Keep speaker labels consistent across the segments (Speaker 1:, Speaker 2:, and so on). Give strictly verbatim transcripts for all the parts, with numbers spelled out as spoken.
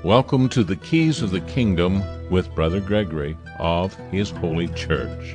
Speaker 1: Welcome to the Keys of the Kingdom with Brother Gregory of His Holy Church.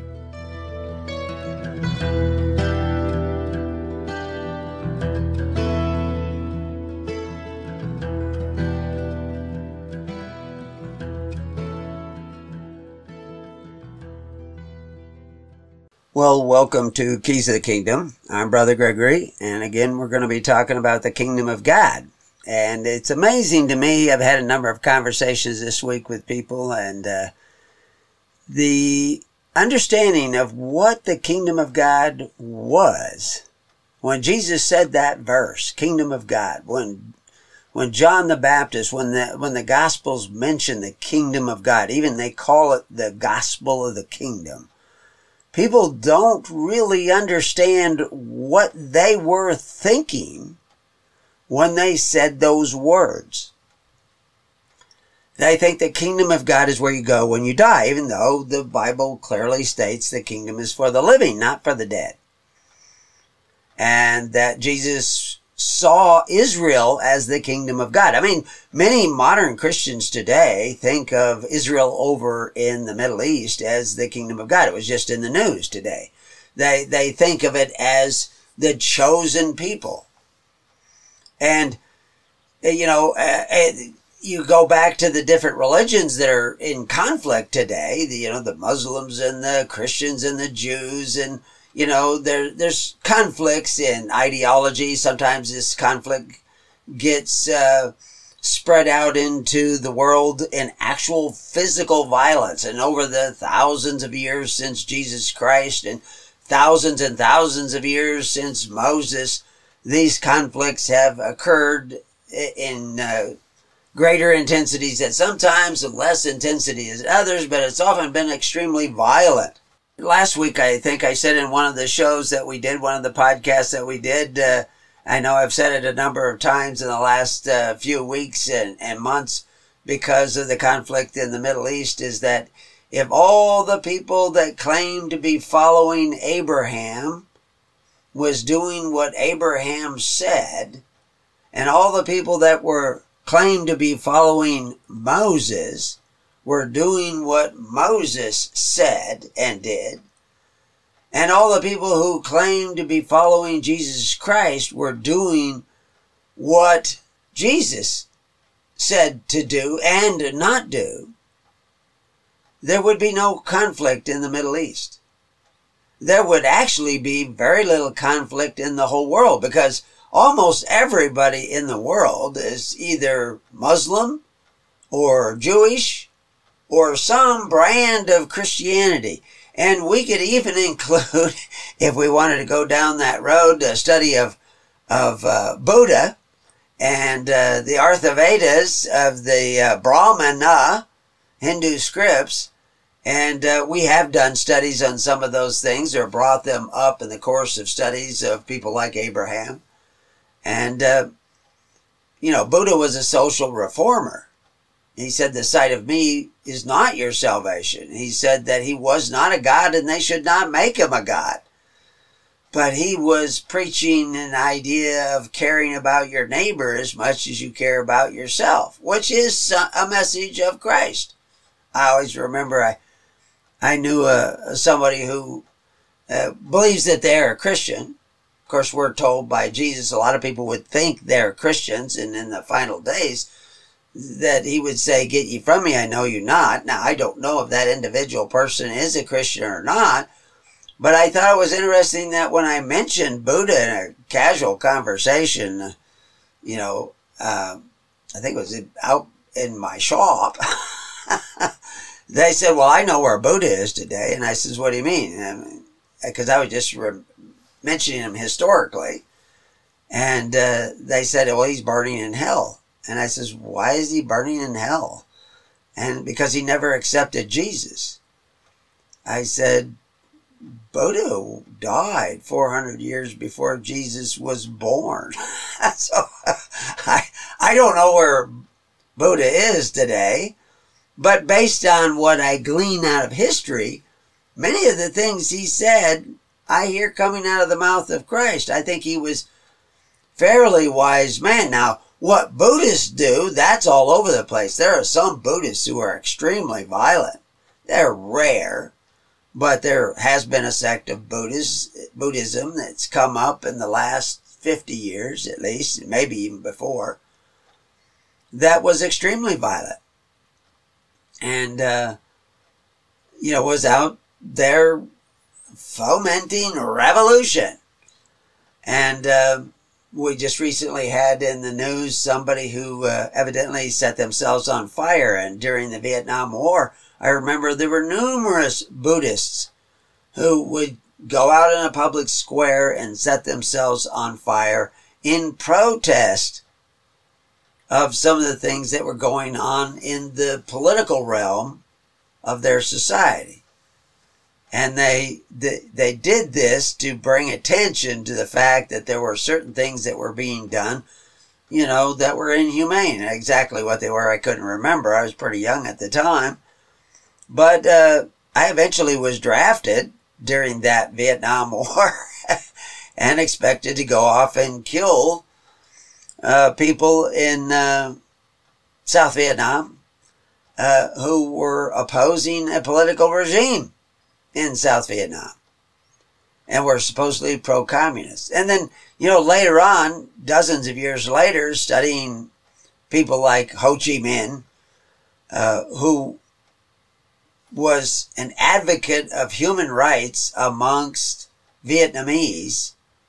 Speaker 2: Well, welcome to Keys of the Kingdom. I'm Brother Gregory, and again, we're going to be talking about the Kingdom of God. And it's amazing to me, I've had a number of conversations this week with people, and uh, the understanding of what the Kingdom of God was. When Jesus said that verse, Kingdom of God, when when John the Baptist, when the, when the Gospels mention the Kingdom of God, even they call it the Gospel of the Kingdom, people don't really understand what they were thinking when they said those words. They think the kingdom of God is where you go when you die, even though the Bible clearly states the kingdom is for the living, not for the dead. And that Jesus saw Israel as the kingdom of God. I mean, many modern Christians today think of Israel over in the Middle East as the kingdom of God. It was just in the news today. They they think of it as the chosen people. And, you know, uh, you go back to the different religions that are in conflict today, the, you know, the Muslims and the Christians and the Jews, and you know, there there's conflicts in ideology. Sometimes this conflict gets uh, spread out into the world in actual physical violence. And over the thousands of years since Jesus Christ and thousands and thousands of years since Moses, these conflicts have occurred in uh, greater intensities at sometimes and less intensity as others, but it's often been extremely violent. Last week, I think I said in one of the shows that we did, one of the podcasts that we did, uh, I know I've said it a number of times in the last uh, few weeks and, and months because of the conflict in the Middle East, is that if all the people that claim to be following Abraham was doing what Abraham said, and all the people that were claimed to be following Moses were doing what Moses said and did, and all the people who claimed to be following Jesus Christ were doing what Jesus said to do and not do, there would be no conflict in the Middle East. There would actually be very little conflict in the whole world, because almost everybody in the world is either Muslim or Jewish or some brand of Christianity. And we could even include, if we wanted to go down that road, a study of of uh, Buddha and uh, the Artha-Vedas of the uh, Brahmana Hindu scripts. And uh, we have done studies on some of those things, or brought them up in the course of studies of people like Abraham. And, uh, you know, Buddha was a social reformer. He said, the sight of me is not your salvation. He said that he was not a god and they should not make him a god. But he was preaching an idea of caring about your neighbor as much as you care about yourself, which is a message of Christ. I always remember I I knew uh, somebody who uh, believes that they're a Christian. Of course, we're told by Jesus a lot of people would think they're Christians, and in the final days that he would say, "Get ye from me, I know you not." Now, I don't know if that individual person is a Christian or not, but I thought it was interesting that when I mentioned Buddha in a casual conversation, you know, uh, I think it was out in my shop, they said, "Well, I know where Buddha is today." And I says, "What do you mean?" Because I, mean, I was just re- mentioning him historically. And uh, they said, "Well, he's burning in hell." And I says, "Why is he burning in hell?" And because he never accepted Jesus. I said, Buddha died four hundred years before Jesus was born. So I, I don't know where Buddha is today. But based on what I glean out of history, many of the things he said, I hear coming out of the mouth of Christ. I think he was fairly wise man. Now, what Buddhists do, that's all over the place. There are some Buddhists who are extremely violent. They're rare, but there has been a sect of Buddhist, Buddhism that's come up in the last fifty years at least, maybe even before, that was extremely violent. And, uh, you know, was out there fomenting revolution. And uh, we just recently had in the news somebody who uh, evidently set themselves on fire. And during the Vietnam War, I remember there were numerous Buddhists who would go out in a public square and set themselves on fire in protest of some of the things that were going on in the political realm of their society. And they, they they did this to bring attention to the fact that there were certain things that were being done, you know, that were inhumane. Exactly what they were, I couldn't remember. I was pretty young at the time. But uh, I eventually was drafted during that Vietnam War and expected to go off and kill uh, people in uh, South Vietnam uh, who were opposing a political regime in South Vietnam and were supposedly pro-communist. And then, you know, later on, dozens of years later, studying people like Ho Chi Minh, uh, who was an advocate of human rights amongst Vietnamese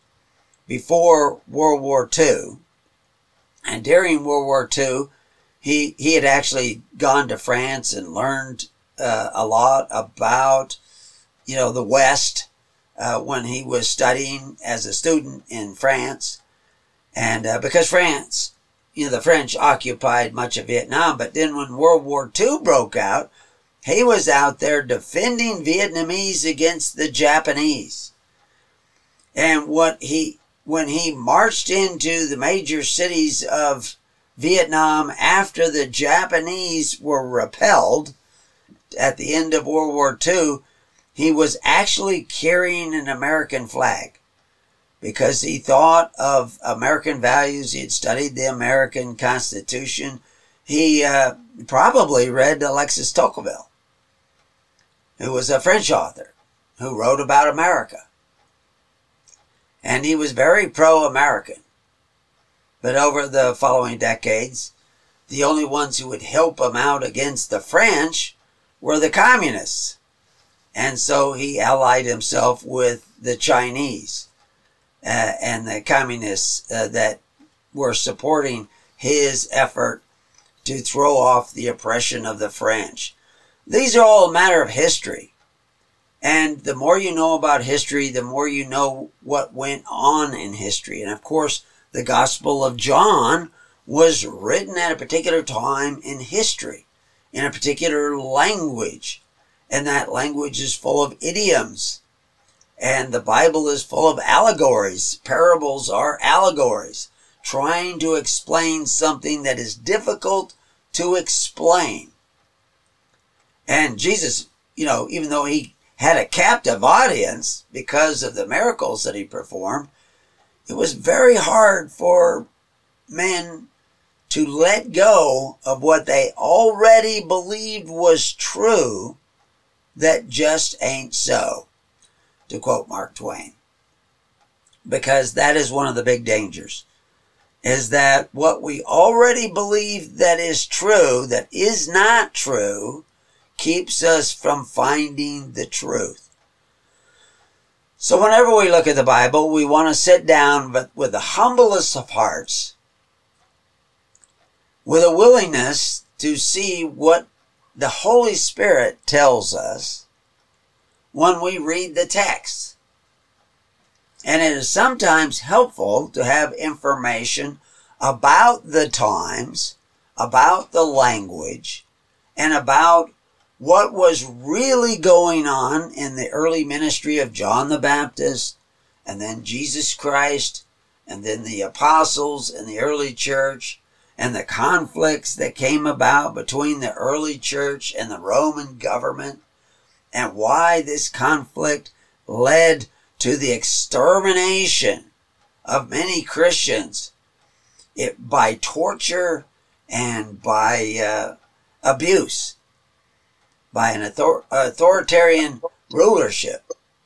Speaker 2: before World War Two. And during World War Two, he, he had actually gone to France and learned uh, a lot about, you know, the West uh, when he was studying as a student in France. And uh, because France, you know, the French occupied much of Vietnam, but then when World War Two broke out, he was out there defending Vietnamese against the Japanese. And what he, when he marched into the major cities of Vietnam after the Japanese were repelled at the end of World War Two, he was actually carrying an American flag because he thought of American values. He had studied the American Constitution. He uh, probably read Alexis Tocqueville, who was a French author who wrote about America. And he was very pro-American. But over the following decades, the only ones who would help him out against the French were the communists. And so he allied himself with the Chinese uh, and the communists uh, that were supporting his effort to throw off the oppression of the French. These are all a matter of history. And the more you know about history, the more you know what went on in history. And of course, the Gospel of John was written at a particular time in history, in a particular language. And that language is full of idioms. And the Bible is full of allegories. Parables are allegories, trying to explain something that is difficult to explain. And Jesus, you know, even though he had a captive audience because of the miracles that he performed, it was very hard for men to let go of what they already believed was true that just ain't so, to quote Mark Twain. Because that is one of the big dangers, is that what we already believe that is true, that is not true, keeps us from finding the truth. So whenever we look at the Bible, we want to sit down but with the humblest of hearts, with a willingness to see what the Holy Spirit tells us when we read the text. And it is sometimes helpful to have information about the times, about the language, and about what was really going on in the early ministry of John the Baptist, and then Jesus Christ, and then the apostles and the early church, and the conflicts that came about between the early church and the Roman government, and why this conflict led to the extermination of many Christians it by torture and by uh, abuse, by an author- authoritarian rulership.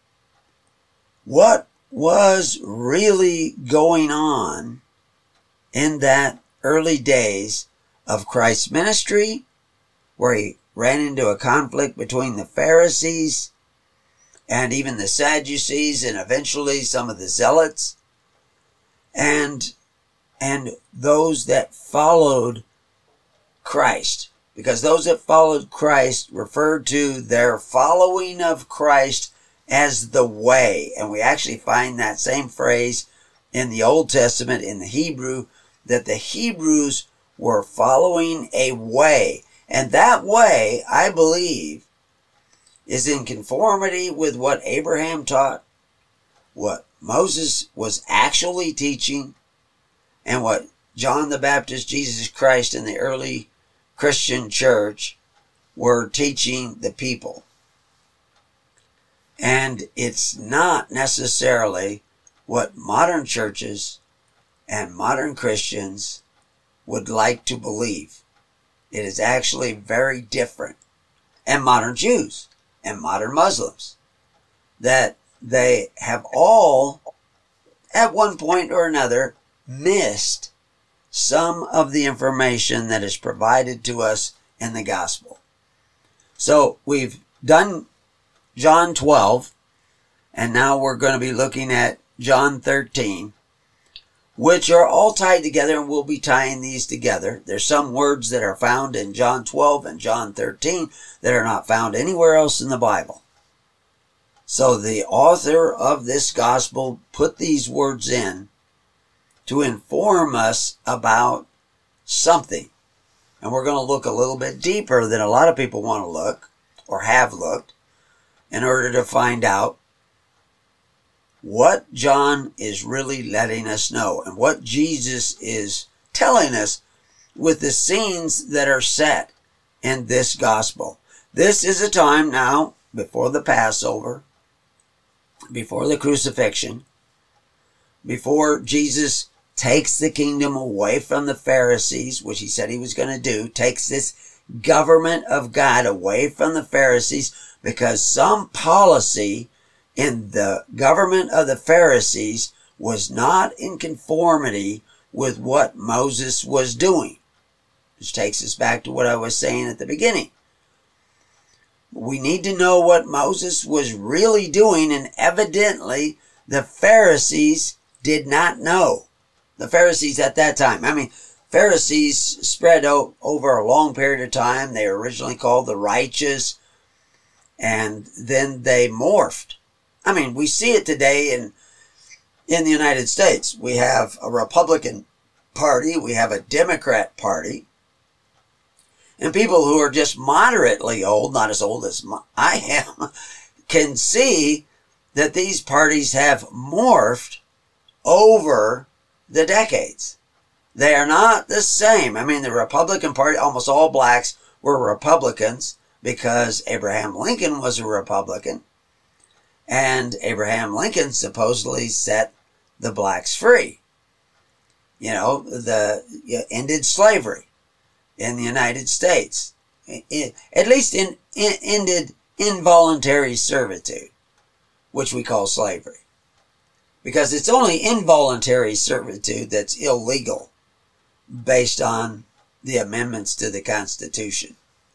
Speaker 2: What was really going on in that early days of Christ's ministry, where he ran into a conflict between the Pharisees and even the Sadducees and eventually some of the Zealots and and those that followed Christ, because those that followed Christ referred to their following of Christ as the way. And we actually find that same phrase in the Old Testament, in the Hebrew, that the Hebrews were following a way. And that way, I believe, is in conformity with what Abraham taught, what Moses was actually teaching, and what John the Baptist, Jesus Christ, and the early Christian church were teaching the people. And it's not necessarily what modern churches and modern Christians would like to believe. It is actually very different. And modern Jews and modern Muslims, that they have all, at one point or another, missed some of the information that is provided to us in the gospel. So we've done John twelve, and now we're going to be looking at John thirteen, which are all tied together, and we'll be tying these together. There's some words that are found in John twelve and John thirteen that are not found anywhere else in the Bible. So the author of this gospel put these words in to inform us about something. And we're going to look a little bit deeper than a lot of people want to look, or have looked, in order to find out what John is really letting us know and what Jesus is telling us with the scenes that are set in this gospel. This is a time now before the Passover, before the crucifixion, before Jesus takes the kingdom away from the Pharisees, which he said he was going to do, takes this government of God away from the Pharisees because some policy in the government of the Pharisees was not in conformity with what Moses was doing. Which takes us back to what I was saying at the beginning. We need to know what Moses was really doing, and evidently the Pharisees did not know. The Pharisees at that time. I mean, Pharisees spread out over a long period of time. They were originally called the righteous, and then they morphed. I mean, we see it today in in the United States. We have a Republican Party, we have a Democrat Party, and people who are just moderately old, not as old as I am, can see that these parties have morphed over the decades. They are not the same. I mean, the Republican Party, almost all blacks were Republicans because Abraham Lincoln was a Republican. And Abraham Lincoln supposedly set the blacks free. You know, the you know, ended slavery in the United States. It, at least in, in, ended involuntary servitude, which we call slavery. Because it's only involuntary servitude that's illegal based on the amendments to the Constitution.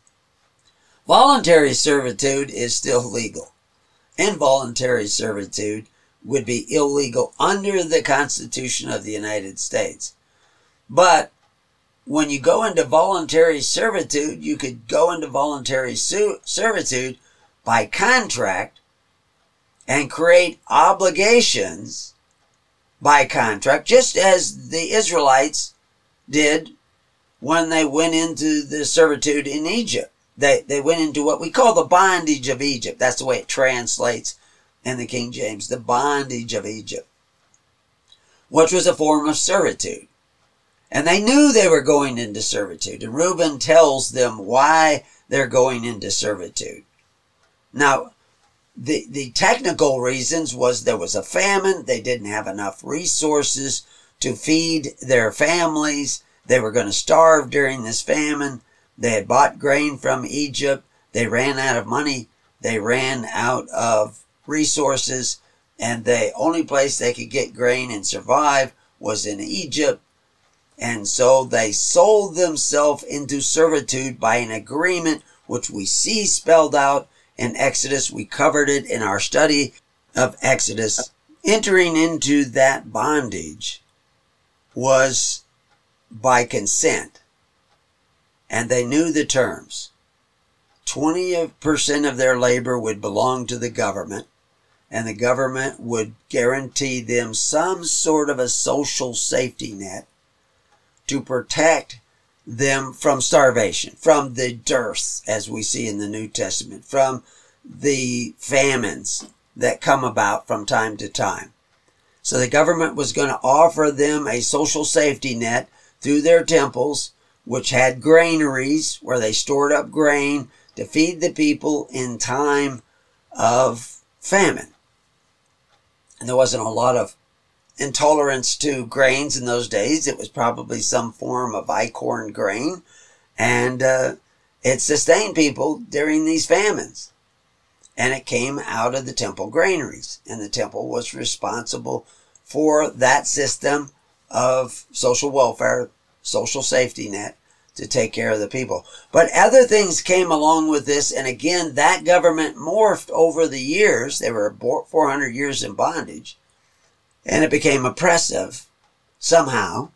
Speaker 2: Voluntary servitude is still legal. Involuntary servitude would be illegal under the Constitution of the United States. But when you go into voluntary servitude, you could go into voluntary su- servitude by contract and create obligations by contract, just as the Israelites did when they went into the servitude in Egypt. They they went into what we call the bondage of Egypt. That's the way it translates in the King James, the bondage of Egypt, which was a form of servitude. And they knew they were going into servitude. And Reuben tells them why they're going into servitude. Now, the, the technical reasons was there was a famine. They didn't have enough resources to feed their families. They were going to starve during this famine. They had bought grain from Egypt. They ran out of money. They ran out of resources. And the only place they could get grain and survive was in Egypt. And so they sold themselves into servitude by an agreement which we see spelled out in Exodus. We covered it in our study of Exodus. Entering into that bondage was by consent. And they knew the terms. twenty percent of their labor would belong to the government, and the government would guarantee them some sort of a social safety net to protect them from starvation, from the dearths, as we see in the New Testament, from the famines that come about from time to time. So the government was going to offer them a social safety net through their temples, which had granaries where they stored up grain to feed the people in time of famine. And there wasn't a lot of intolerance to grains in those days. It was probably some form of acorn grain, and uh, it sustained people during these famines. And it came out of the temple granaries, and the temple was responsible for that system of social welfare, social safety net, to take care of the people. But other things came along with this, and again, that government morphed over the years. They were four hundred years in bondage, and it became oppressive somehow.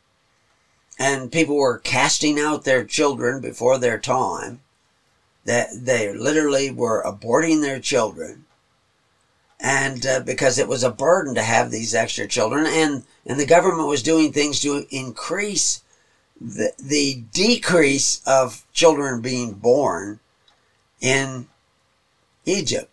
Speaker 2: And people were casting out their children before their time. That they literally were aborting their children, and uh, because it was a burden to have these extra children, and and the government was doing things to increase the the decrease of children being born in Egypt.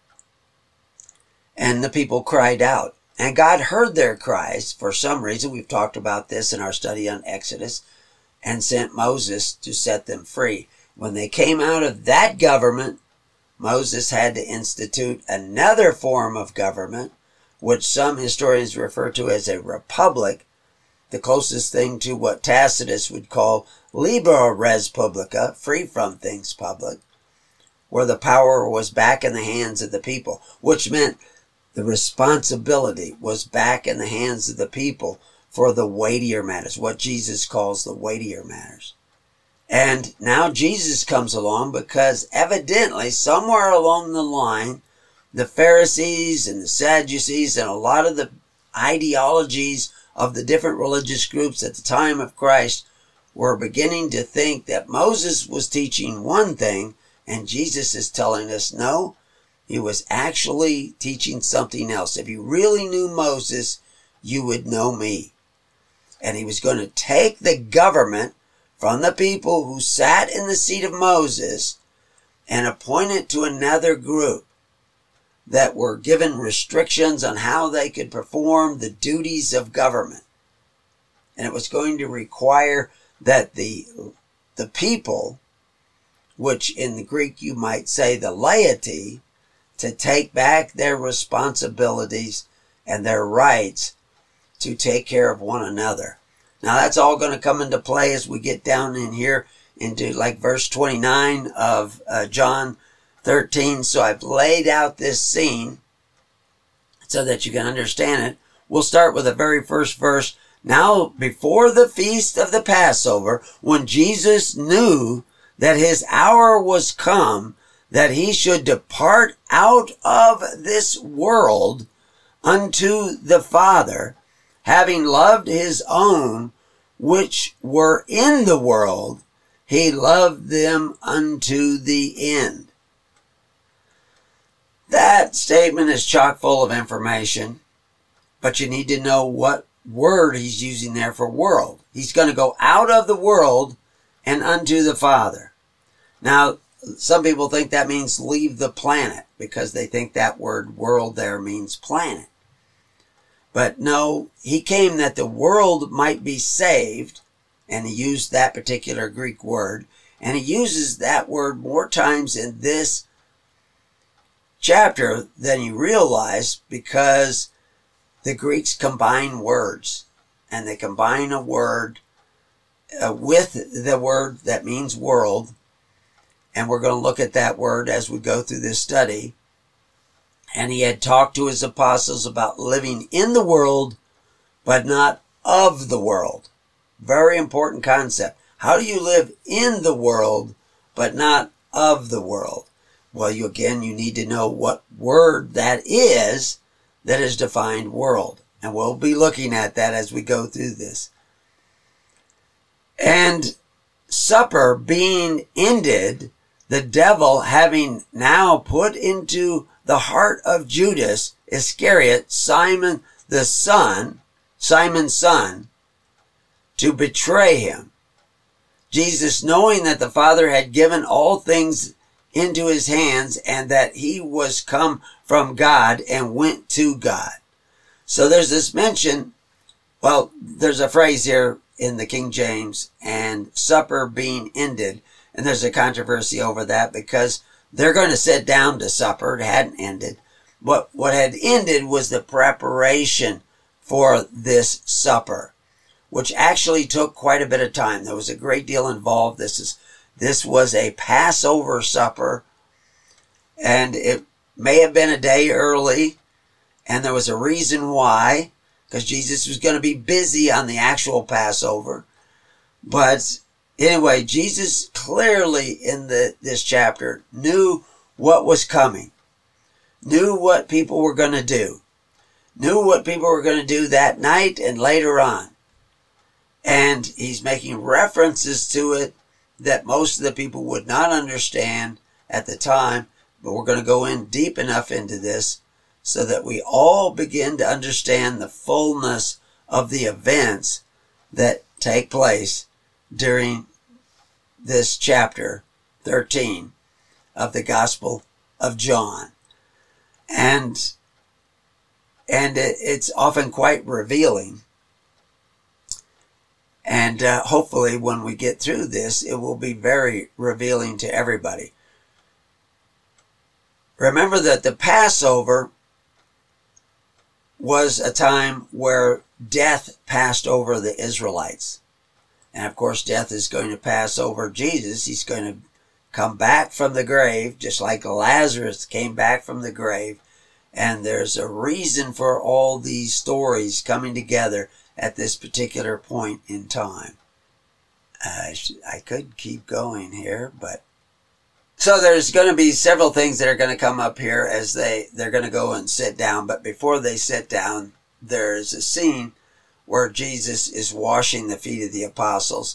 Speaker 2: And the people cried out, and God heard their cries for some reason. We've talked about this in our study on Exodus, and sent Moses to set them free. When they came out of that government, Moses had to institute another form of government, which some historians refer to as a republic, the closest thing to what Tacitus would call libera res publica, free from things public, where the power was back in the hands of the people, which meant the responsibility was back in the hands of the people for the weightier matters, what Jesus calls the weightier matters. And now Jesus comes along because evidently somewhere along the line, the Pharisees and the Sadducees and a lot of the ideologies of the different religious groups at the time of Christ were beginning to think that Moses was teaching one thing and Jesus is telling us, no, he was actually teaching something else. If you really knew Moses, you would know me. And he was going to take the government from the people who sat in the seat of Moses and appoint it to another group that were given restrictions on how they could perform the duties of government. And it was going to require that the, the people, which in the Greek you might say the laity, to take back their responsibilities and their rights to take care of one another. Now that's all going to come into play as we get down in here into like verse twenty-nine of uh, John thirteen. So I've laid out this scene so that you can understand it. We'll start with the very first verse. Now before the feast of the Passover, when Jesus knew that his hour was come, that he should depart out of this world unto the Father, having loved his own which were in the world, he loved them unto the end. That statement is chock full of information, but you need to know what word he's using there for world. He's going to go out of the world and unto the Father. Now, some people think that means leave the planet because they think that word world there means planet. But no, he came that the world might be saved, and he used that particular Greek word, and he uses that word more times in this chapter than you realize because the Greeks combine words, and they combine a word uh, with the word that means world. And we're going to look at that word as we go through this study. And he had talked to his apostles about living in the world, but not of the world. Very important concept. How do you live in the world, but not of the world? Well, you again, you need to know what word that is that is defined world. And we'll be looking at that as we go through this. And supper being ended, the devil having now put into the heart of Judas Iscariot, Simon the son, Simon's son, to betray him. Jesus, knowing that the Father had given all things into his hands and that he was come from God and went to God. So there's this mention, well, there's a phrase here in the King James, and supper being ended. And there's a controversy over that because they're going to sit down to supper. It hadn't ended. But what had ended was the preparation for this supper, which actually took quite a bit of time. There was a great deal involved. This is this was a Passover supper, and it may have been a day early, and there was a reason why, because Jesus was going to be busy on the actual Passover. But anyway, Jesus clearly in the this chapter knew what was coming, knew what people were going to do, knew what people were going to do that night and later on. And he's making references to it that most of the people would not understand at the time, but we're going to go in deep enough into this so that we all begin to understand the fullness of the events that take place during this chapter thirteen of the Gospel of John. And, and it, it's often quite revealing. And uh, hopefully when we get through this, it will be very revealing to everybody. Remember that the Passover was a time where death passed over the Israelites. And of course, death is going to pass over Jesus. He's going to come back from the grave, just like Lazarus came back from the grave. And there's a reason for all these stories coming together at this particular point in time. Uh, I could keep going here, but... So there's going to be several things that are going to come up here as they, they're going to go and sit down. But before they sit down, there's a scene where Jesus is washing the feet of the apostles.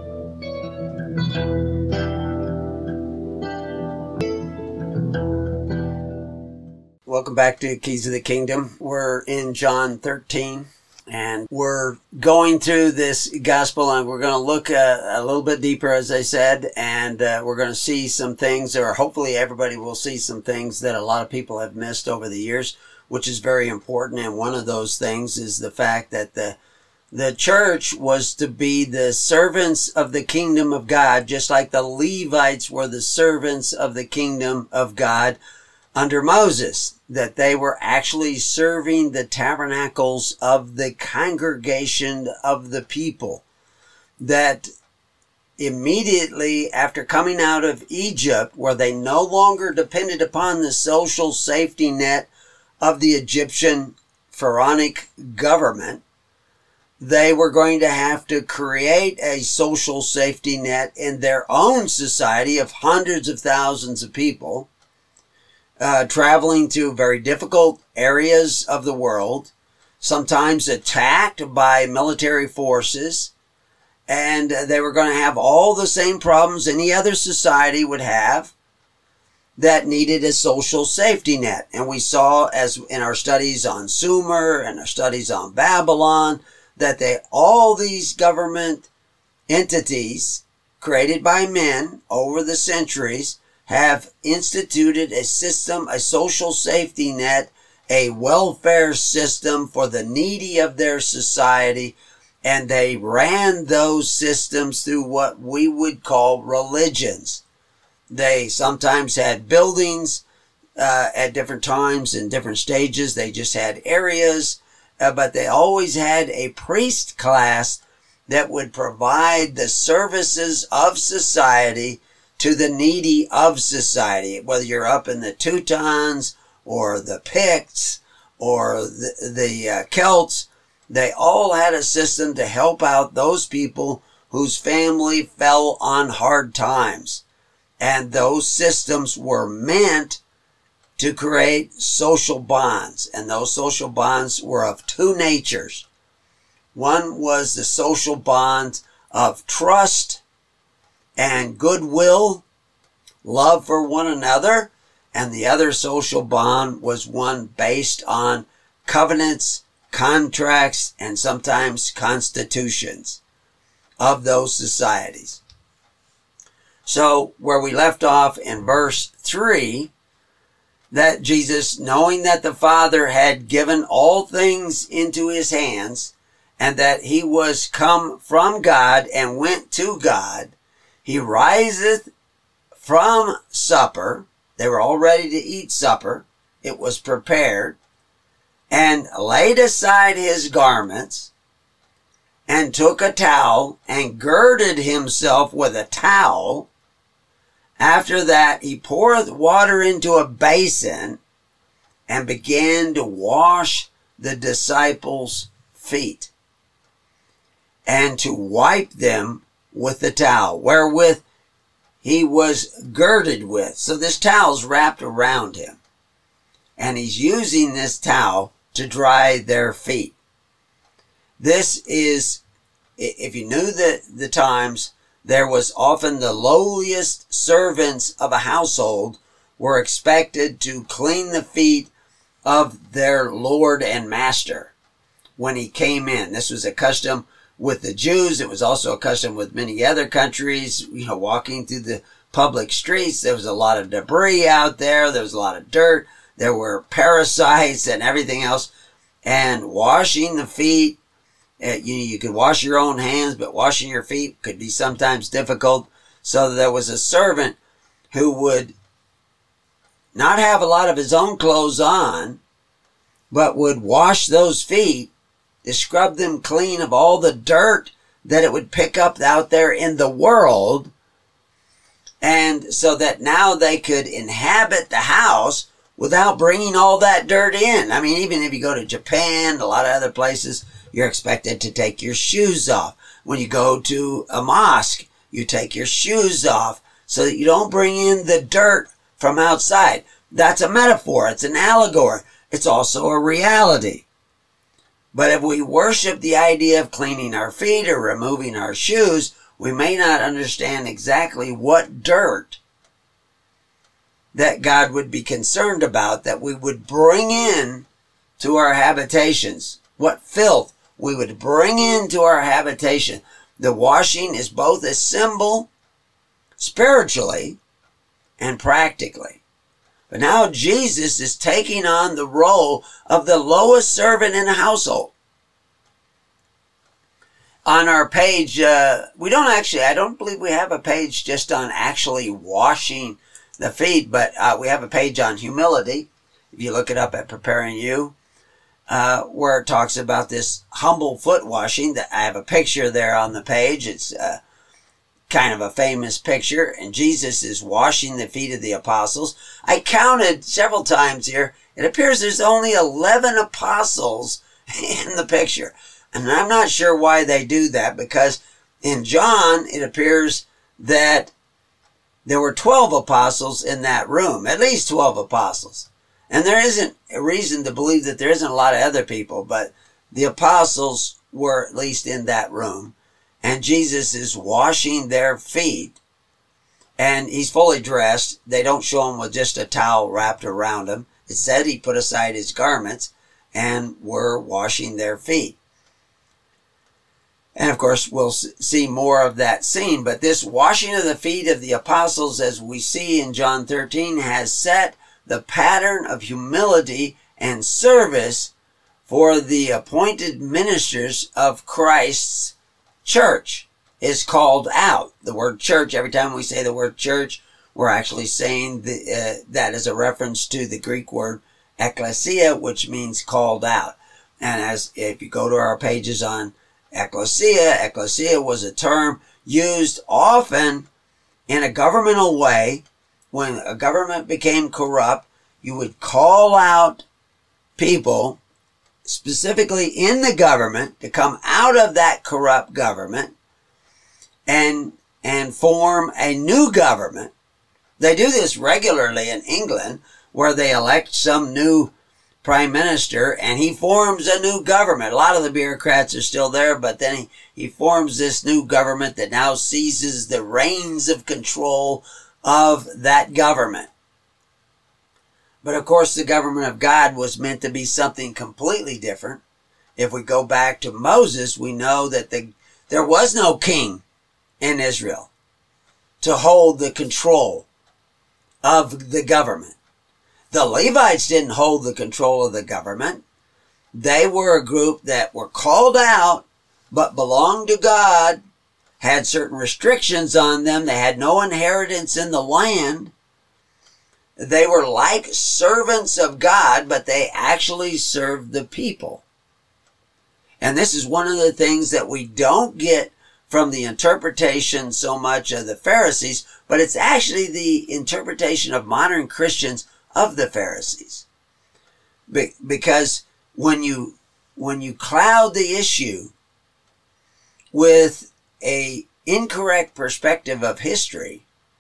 Speaker 2: Welcome back to Keys of the Kingdom. We're in John thirteen. And we're going through this gospel, and we're going to look uh, a little bit deeper, as I said, and uh, we're going to see some things, or hopefully everybody will see some things that a lot of people have missed over the years, which is very important. And one of those things is the fact that the the church was to be the servants of the kingdom of God, just like the Levites were the servants of the kingdom of God under Moses, that they were actually serving the tabernacles of the congregation of the people, that immediately after coming out of Egypt, where they no longer depended upon the social safety net of the Egyptian pharaonic government, they were going to have to create a social safety net in their own society of hundreds of thousands of people, Uh, traveling to very difficult areas of the world, sometimes attacked by military forces, and they were going to have all the same problems any other society would have that needed a social safety net. And we saw, as in our studies on Sumer and our studies on Babylon, that they all these government entities created by men over the centuries have instituted a system, a social safety net, a welfare system for the needy of their society, and they ran those systems through what we would call religions. They sometimes had buildings uh, at different times and different stages. They just had areas, uh, but they always had a priest class that would provide the services of society to the needy of society, whether you're up in the Teutons or the Picts or the, the uh, Celts. They all had a system to help out those people whose family fell on hard times. And those systems were meant to create social bonds. And those social bonds were of two natures. One was the social bond of trust and goodwill, love for one another. And the other social bond was one based on covenants, contracts, and sometimes constitutions of those societies. So where we left off in verse three, that Jesus, knowing that the Father had given all things into his hands, and that he was come from God and went to God, he riseth from supper. They were all ready to eat supper. It was prepared. And laid aside his garments, and took a towel, and girded himself with a towel. After that, he poureth water into a basin, and began to wash the disciples' feet, and to wipe them with the towel, wherewith he was girded with. So this towel's wrapped around him, and he's using this towel to dry their feet. This is, if you knew the, the times, there was often the lowliest servants of a household were expected to clean the feet of their Lord and Master when he came in. This was a custom with the Jews. It was also a custom with many other countries. You know, walking through the public streets, there was a lot of debris out there. There was a lot of dirt. There were parasites and everything else. And washing the feet, uh, you, you could wash your own hands, but washing your feet could be sometimes difficult. So there was a servant who would not have a lot of his own clothes on, but would wash those feet to scrub them clean of all the dirt that it would pick up out there in the world. And so that now they could inhabit the house without bringing all that dirt in. I mean, even if you go to Japan, a lot of other places, you're expected to take your shoes off. When you go to a mosque, you take your shoes off so that you don't bring in the dirt from outside. That's a metaphor. It's an allegory. It's also a reality. But if we worship the idea of cleaning our feet or removing our shoes, we may not understand exactly what dirt that God would be concerned about, that we would bring in to our habitations. What filth we would bring into our habitation. The washing is both a symbol spiritually and practically. But now Jesus is taking on the role of the lowest servant in a household. On our page, uh, we don't actually, I don't believe we have a page just on actually washing the feet, but uh, we have a page on humility. If you look it up at Preparing You, uh, where it talks about this humble foot washing. That I have a picture there on the page. It's uh, kind of a famous picture, and Jesus is washing the feet of the apostles. I counted several times here. It appears there's only eleven apostles in the picture. And I'm not sure why they do that, because in John, it appears that there were twelve apostles in that room, at least twelve apostles. And there isn't a reason to believe that there isn't a lot of other people, but the apostles were at least in that room. And Jesus is washing their feet, and he's fully dressed. They don't show him with just a towel wrapped around him. It said he put aside his garments and were washing their feet. And of course, we'll see more of that scene. But this washing of the feet of the apostles, as we see in John thirteen, has set the pattern of humility and service for the appointed ministers of Christ's church. Is called out. The word church, every time we say the word church, we're actually saying the, uh, that is a reference to the Greek word ekklesia, which means called out. And as if you go to our pages on ecclesia, ecclesia was a term used often in a governmental way. When a government became corrupt, you would call out people, specifically in the government, to come out of that corrupt government and and form a new government. They do this regularly in England, where they elect some new prime minister and he forms a new government. A lot of the bureaucrats are still there, but then he, he forms this new government that now seizes the reins of control of that government. But of course, the government of God was meant to be something completely different. If we go back to Moses, we know that the, there was no king in Israel to hold the control of the government. The Levites didn't hold the control of the government. They were a group that were called out, but belonged to God, had certain restrictions on them. They had no inheritance in the land. They were like servants of God, but they actually served the people. And this is one of the things that we don't get from the interpretation so much of the Pharisees, but it's actually the interpretation of modern Christians of the Pharisees. Be- because when you when you cloud the issue with a incorrect perspective of history,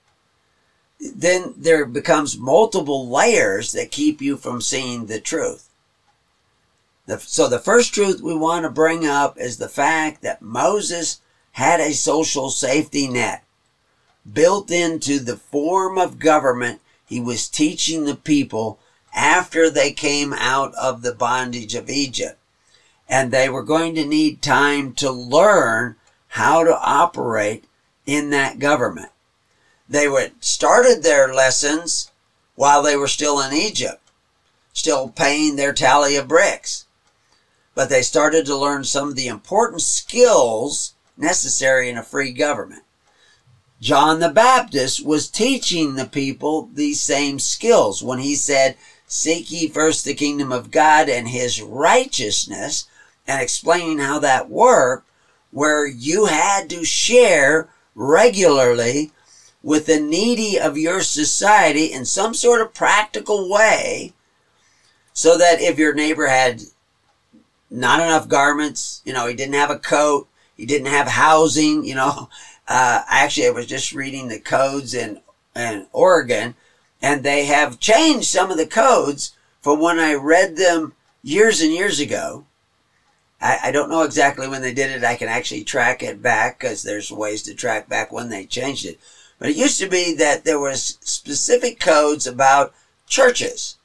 Speaker 2: then there becomes multiple layers that keep you from seeing the truth. The, so the first truth we want to bring up is the fact that Moses had a social safety net built into the form of government he was teaching the people after they came out of the bondage of Egypt. And they were going to need time to learn how to operate in that government. They would started their lessons while they were still in Egypt, still paying their tally of bricks. But they started to learn some of the important skills necessary in a free government. John the Baptist was teaching the people these same skills when he said, "Seek ye first the kingdom of God and his righteousness," and explaining how that worked, where you had to share regularly with the needy of your society in some sort of practical way, so that if your neighbor had not enough garments, you know, he didn't have a coat, he didn't have housing, you know, uh, actually I was just reading the codes in, in Oregon, and they have changed some of the codes from when I read them years and years ago. I, I don't know exactly when they did it. I can actually track it back because there's ways to track back when they changed it. But it used to be that there was specific codes about churches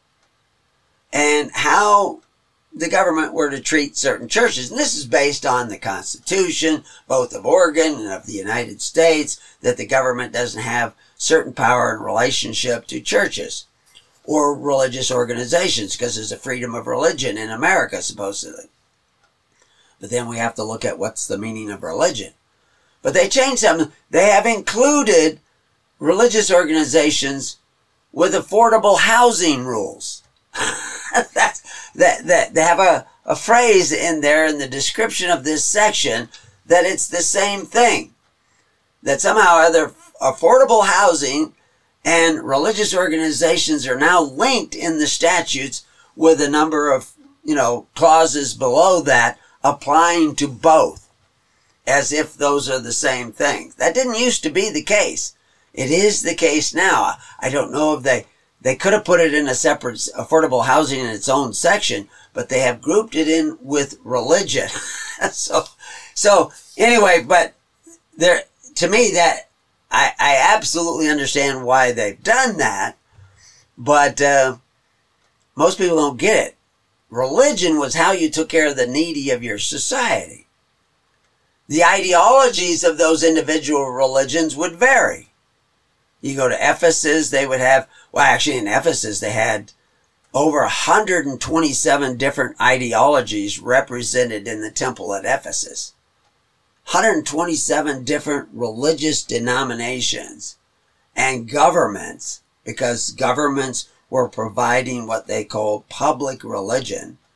Speaker 2: and how the government were to treat certain churches. And this is based on the Constitution, both of Oregon and of the United States, that the government doesn't have certain power in relationship to churches or religious organizations, because there's a freedom of religion in America, supposedly. But then we have to look at what's the meaning of religion. But they changed something. They have included religious organizations with affordable housing rules. That's, that, that, they have a, a phrase in there in the description of this section that it's the same thing. That somehow either affordable housing and religious organizations are now linked in the statutes with a number of, you know, clauses below that applying to both, as if those are the same thing. That didn't used to be the case. It is the case now. I don't know if they, they could have put it in a separate affordable housing in its own section, but they have grouped it in with religion. so, so anyway, but there, to me, that I, I absolutely understand why they've done that, but uh, most people don't get it. Religion was how you took care of the needy of your society. The ideologies of those individual religions would vary. You go to Ephesus, they would have, well, actually in Ephesus, they had over one hundred twenty-seven different ideologies represented in the temple at Ephesus. one hundred twenty-seven different religious denominations and governments, because governments were providing what they call public religion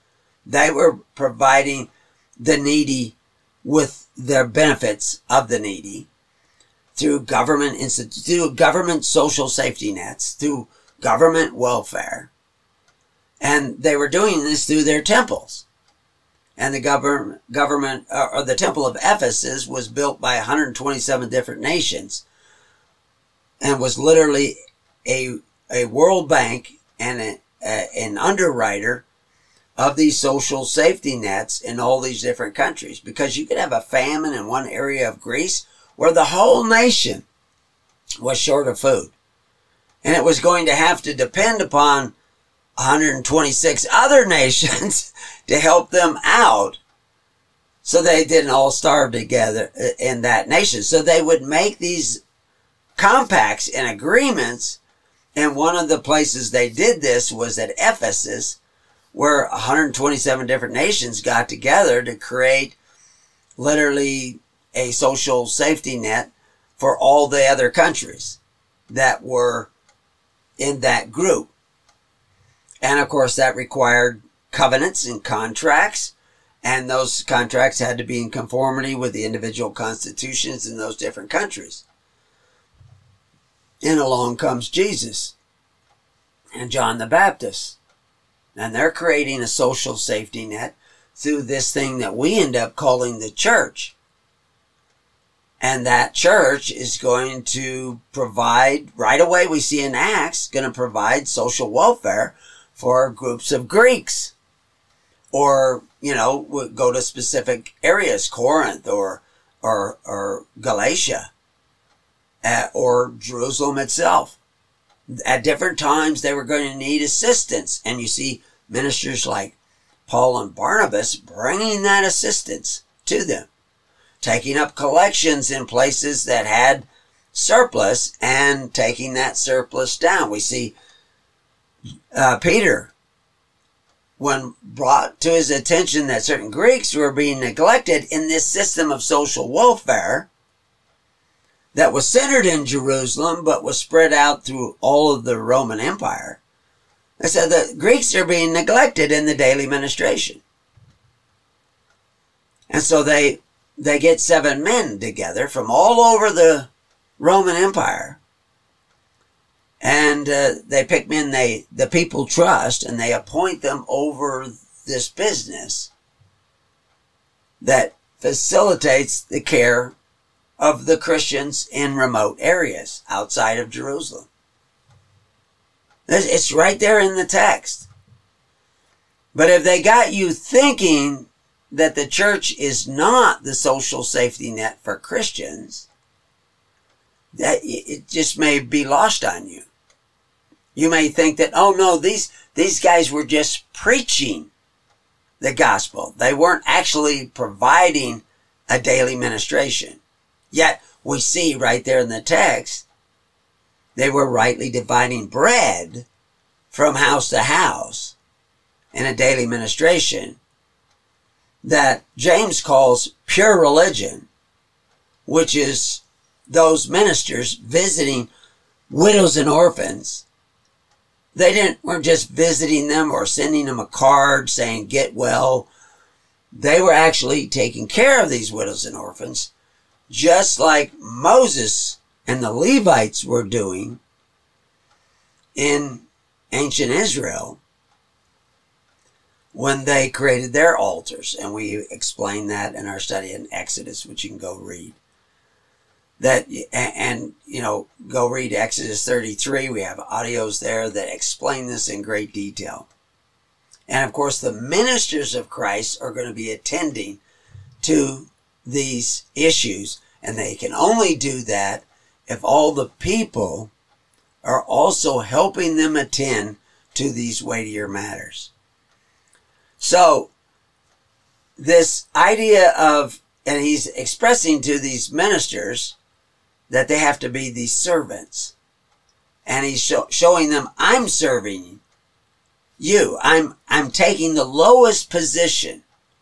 Speaker 2: They were providing the needy with their benefits of the needy through government institu- through government social safety nets, through government welfare. And they were doing this through their temples. And the government, government uh, or the Temple of Ephesus was built by one hundred twenty-seven different nations and was literally a, a World Bank and a, a, an underwriter of these social safety nets in all these different countries, because you could have a famine in one area of Greece where the whole nation was short of food. And it was going to have to depend upon one hundred twenty-six other nations to help them out so they didn't all starve together in that nation. So they would make these compacts and agreements. And one of the places they did this was at Ephesus, where one hundred twenty-seven different nations got together to create literally a social safety net for all the other countries that were in that group. And of course that required covenants and contracts, and those contracts had to be in conformity with the individual constitutions in those different countries. And along comes Jesus and John the Baptist. And they're creating a social safety net through this thing that we end up calling the church. And that church is going to provide, right away we see in Acts, going to provide social welfare for groups of Greeks. Or, you know, go to specific areas, Corinth or or, or Galatia uh, or Jerusalem itself. At different times, they were going to need assistance. And you see ministers like Paul and Barnabas bringing that assistance to them, taking up collections in places that had surplus and taking that surplus down. We see uh, Peter, when brought to his attention that certain Greeks were being neglected in this system of social welfare that was centered in Jerusalem but was spread out through all of the Roman Empire. They said the Greeks are being neglected in the daily ministration. And so they they get seven men together from all over the Roman Empire. And uh, they pick men they the people trust, and they appoint them over this business that facilitates the care of the Christians in remote areas outside of Jerusalem. It's right there in the text. But if they got you thinking that the church is not the social safety net for Christians, that it just may be lost on you. You may think that, oh no, these, these guys were just preaching the gospel. They weren't actually providing a daily ministration. Yet we see right there in the text, they were rightly dividing bread from house to house in a daily ministration that James calls pure religion, which is those ministers visiting widows and orphans. They didn't weren't just visiting them or sending them a card saying get well. They were actually taking care of these widows and orphans, just like Moses and the Levites were doing in ancient Israel when they created their altars. And we explained that in our study in Exodus, which you can go read. That, and, you know, go read Exodus thirty-three. We have audios there that explain this in great detail. And of course, the ministers of Christ are going to be attending to these issues, and they can only do that if all the people are also helping them attend to these weightier matters. So, this idea of, and he's expressing to these ministers that they have to be these servants. And he's show, showing them, I'm serving you. I'm, I'm taking the lowest position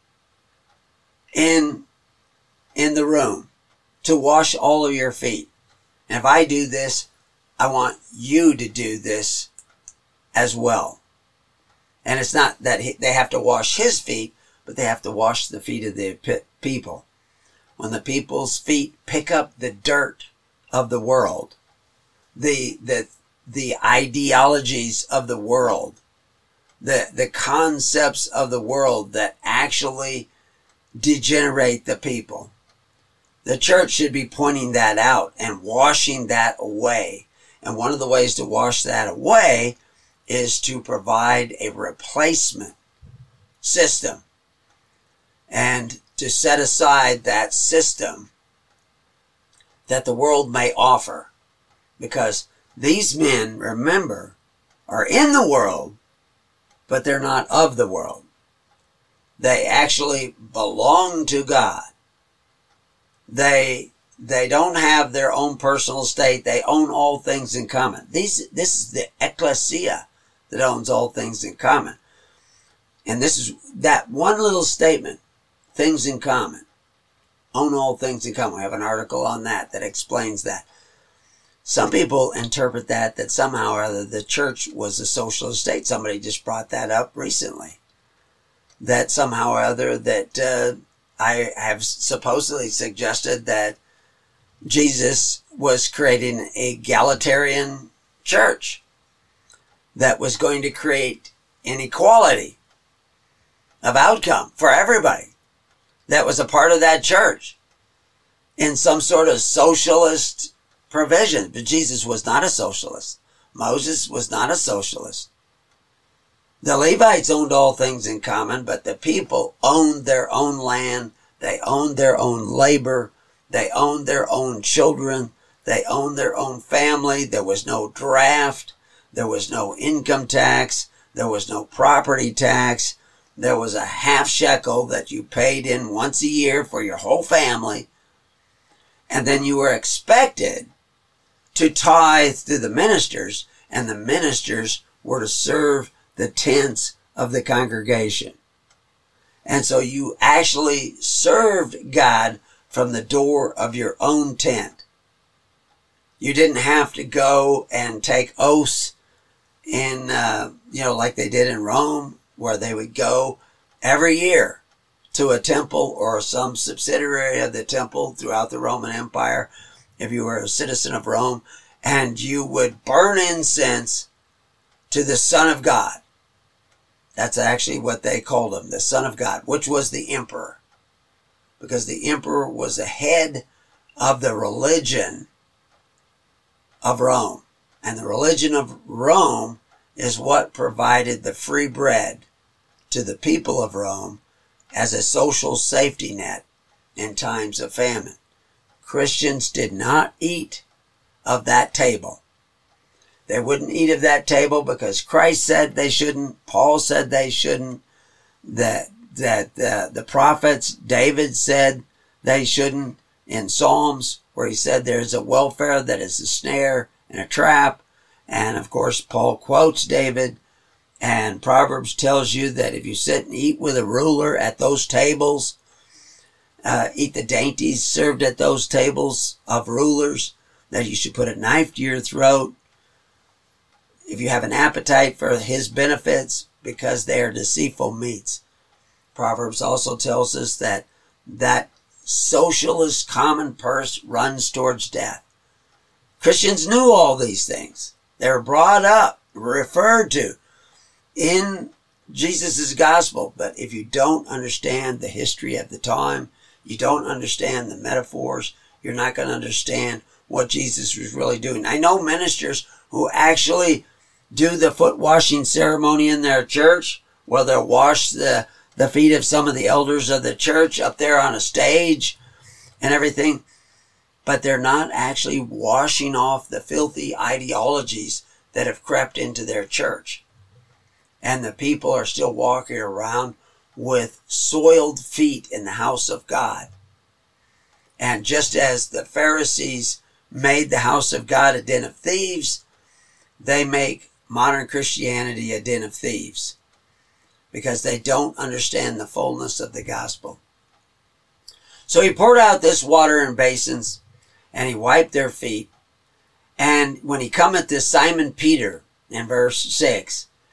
Speaker 2: in, in the room to wash all of your feet. And if I do this, I want you to do this as well. And it's not that he, they have to wash his feet, but they have to wash the feet of the people. When the people's feet pick up the dirt of the world, the the the ideologies of the world, the the concepts of the world that actually degenerate the people, the church should be pointing that out and washing that away. And one of the ways to wash that away is to provide a replacement system and to set aside that system that the world may offer. Because these men, remember, are in the world, but they're not of the world. They actually belong to God. They they don't have their own personal state. They own all things in common. These this is the ecclesia that owns all things in common. And this is that one little statement, things in common. Own all things in common. We have an article on that that explains that. Some people interpret that that somehow or other the church was a socialist state. Somebody just brought that up recently. That somehow or other that uh, I have supposedly suggested that Jesus was creating an egalitarian church that was going to create inequality of outcome for everybody that was a part of that church in some sort of socialist provision. But Jesus was not a socialist. Moses was not a socialist. The Levites owned all things in common, but the people owned their own land. They owned their own labor. They owned their own children. They owned their own family. There was no draft. There was no income tax. There was no property tax. There was a half shekel that you paid in once a year for your whole family. And then you were expected to tithe to the ministers, and the ministers were to serve the tents of the congregation. And so you actually served God from the door of your own tent. You didn't have to go and take oaths in, uh, you know, like they did in Rome, where they would go every year to a temple or some subsidiary of the temple throughout the Roman Empire, if you were a citizen of Rome, and you would burn incense to the Son of God. That's actually what they called him, the Son of God, which was the emperor. Because the emperor was the head of the religion of Rome. And the religion of Rome is what provided the free bread to the people of Rome as a social safety net in times of famine. Christians did not eat of that table. They wouldn't eat of that table because Christ said they shouldn't. Paul said they shouldn't. That that uh, the prophets, David said they shouldn't in Psalms, where he said there's a welfare that is a snare and a trap. And of course, Paul quotes David, and Proverbs tells you that if you sit and eat with a ruler at those tables, uh, eat the dainties served at those tables of rulers, that you should put a knife to your throat if you have an appetite for his benefits, because they are deceitful meats. Proverbs also tells us that that socialist common purse runs towards death. Christians knew all these things. They were brought up, referred to in Jesus' gospel. But if you don't understand the history of the time, you don't understand the metaphors, you're not going to understand what Jesus was really doing. I know ministers who actually do the foot washing ceremony in their church, where they'll wash the, the feet of some of the elders of the church up there on a stage and everything. But they're not actually washing off the filthy ideologies that have crept into their church. And the people are still walking around with soiled feet in the house of God. And just as the Pharisees made the house of God a den of thieves, they make modern Christianity a den of thieves, because they don't understand the fullness of the gospel. So he poured out this water in basins, and he wiped their feet. And when he cometh to Simon Peter, in verse six,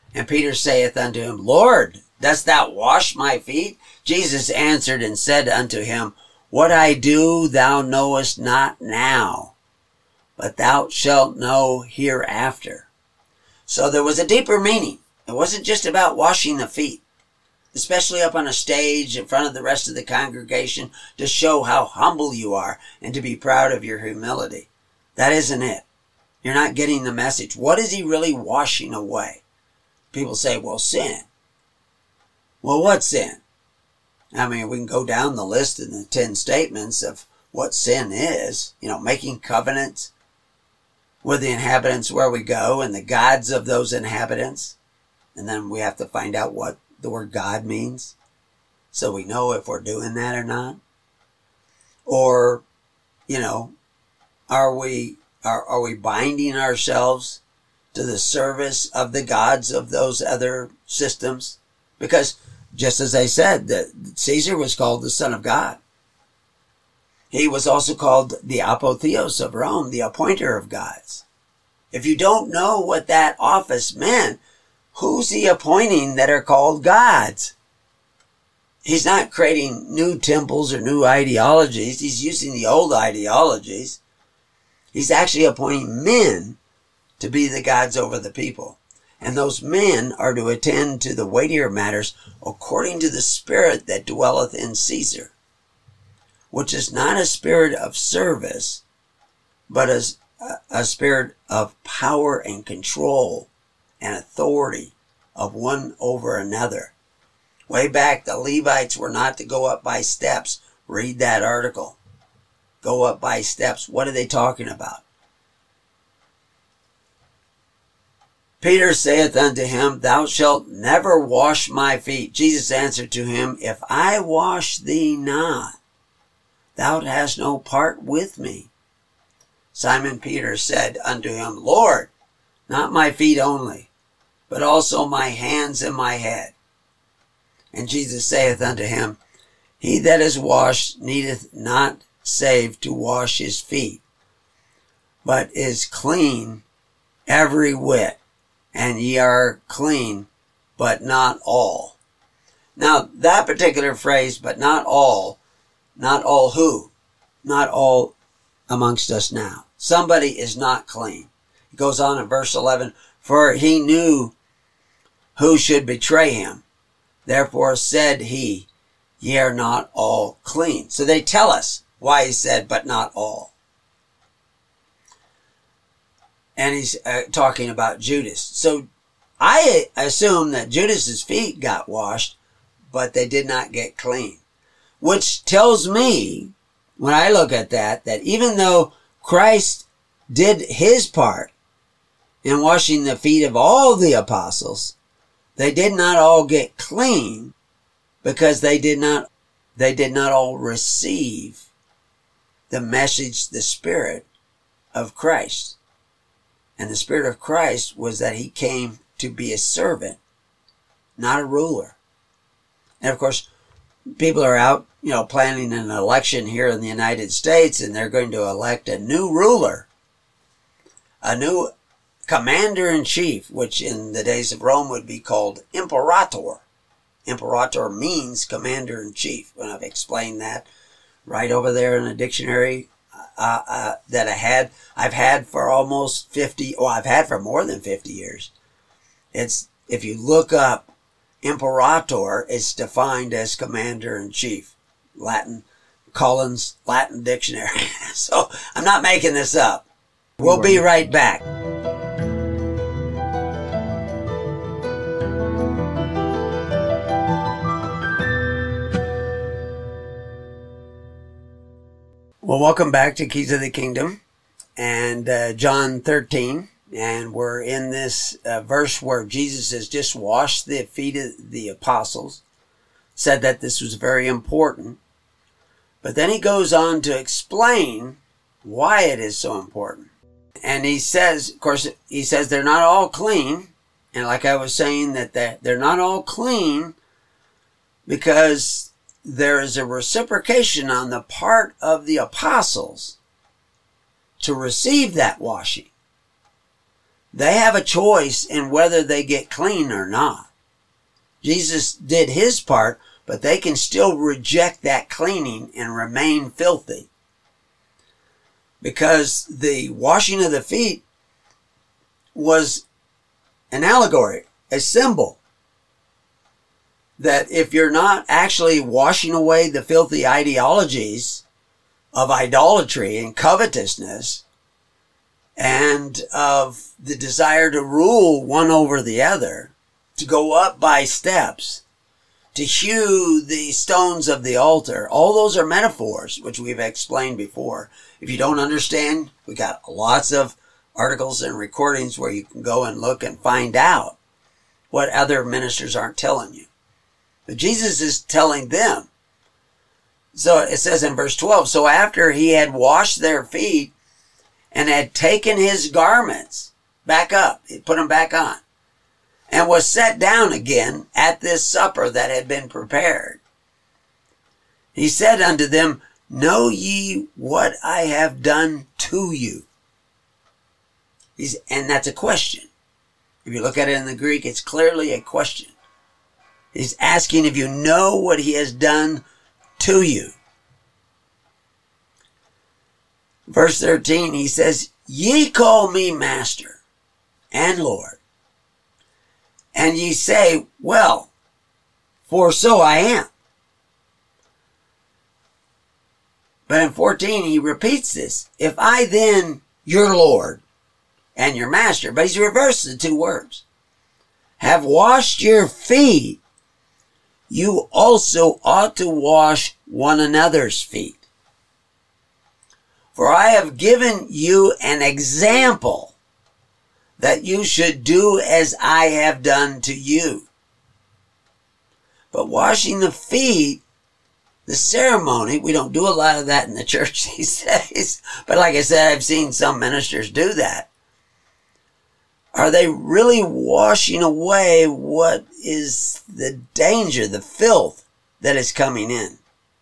Speaker 2: And Peter saith unto him, Lord, dost thou wash my feet? Jesus answered and said unto him, What I do thou knowest not now, but thou shalt know hereafter. So there was a deeper meaning. It wasn't just about washing the feet, especially up on a stage in front of the rest of the congregation to show how humble you are and to be proud of your humility. That isn't it. You're not getting the message. What is he really washing away? People say, well, sin. Well, what sin? I mean, we can go down the list in the ten statements of what sin is. You know, making covenants with the inhabitants where we go and the gods of those inhabitants. And then we have to find out what the word God means so we know if we're doing that or not. Or, you know, are we are, are we binding ourselves to the service of the gods of those other systems? Because just as I said, that Caesar was called the Son of God. He was also called the Apotheos of Rome, the appointer of gods. If you don't know what that office meant, who's he appointing that are called gods? He's not creating new temples or new ideologies. He's using the old ideologies. He's actually appointing men to be the gods over the people. And those men are to attend to the weightier matters according to the spirit that dwelleth in Caesar, which is not a spirit of service, but as a spirit of power and control and authority of one over another. Way back, the Levites were not to go up by steps. Read that article. Go up by steps. What are they talking about? Peter saith unto him, Thou shalt never wash my feet. Jesus answered to him, If I wash thee not, thou hast no part with me. Simon Peter said unto him, Lord, not my feet only, but also my hands and my head. And Jesus saith unto him, He that is washed needeth not save to wash his feet, but is clean every whit. And ye are clean, but not all. Now, that particular phrase, but not all, not all who? Not all amongst us now. Somebody is not clean. It goes on in verse eleven, For he knew who should betray him. Therefore said he, Ye are not all clean. So they tell us why he said, but not all. And he's uh, talking about Judas. So I assume that Judas's feet got washed, but they did not get clean. Which tells me, when I look at that, that even though Christ did his part in washing the feet of all the apostles, they did not all get clean because they did not, they did not all receive the message, the Spirit of Christ. And the Spirit of Christ was that he came to be a servant, not a ruler. And of course, people are out, you know, planning an election here in the United States, and they're going to elect a new ruler, a new commander-in-chief, which in the days of Rome would be called imperator. Imperator means commander-in-chief. And I've explained that right over there in a dictionary Uh, uh, that I had, I've had for almost fifty, or I've had for more than fifty years. It's, if you look up imperator, it's defined as commander-in-chief. Latin, Collins Latin Dictionary. So I'm not making this up. We'll be right back. Well, welcome back to Keys of the Kingdom and uh, John thirteen. And we're in this uh, verse where Jesus has just washed the feet of the apostles, said that this was very important. But then he goes on to explain why it is so important. And he says, of course, he says they're not all clean. And like I was saying, that they're not all clean because there is a reciprocation on the part of the apostles to receive that washing. they have a choice in whether they get clean or not. Jesus did his part, but they can still reject that cleaning and remain filthy. Because the washing of the feet was an allegory, a symbol, that if you're not actually washing away the filthy ideologies of idolatry and covetousness and of the desire to rule one over the other, to go up by steps, to hew the stones of the altar, all those are metaphors, which we've explained before. If you don't understand, we got lots of articles and recordings where you can go and look and find out what other ministers aren't telling you. But Jesus is telling them. So it says in verse twelve, so after he had washed their feet and had taken his garments back up, he put them back on, and was set down again at this supper that had been prepared, he said unto them, know ye what I have done to you? He's, and that's a question. If you look at it in the Greek, it's clearly a question. He's asking if you know what he has done to you. Verse thirteen, he says, ye call me master and Lord, and ye say, well, for so I am. But in fourteen, he repeats this. If I then, your Lord and your master, but he's reversed the two words, have washed your feet, you also ought to wash one another's feet. For I have given you an example that you should do as I have done to you. But washing the feet, the ceremony, we don't do a lot of that in the church these days. But like I said, I've seen some ministers do that. Are they really washing away what is the danger, the filth that is coming in?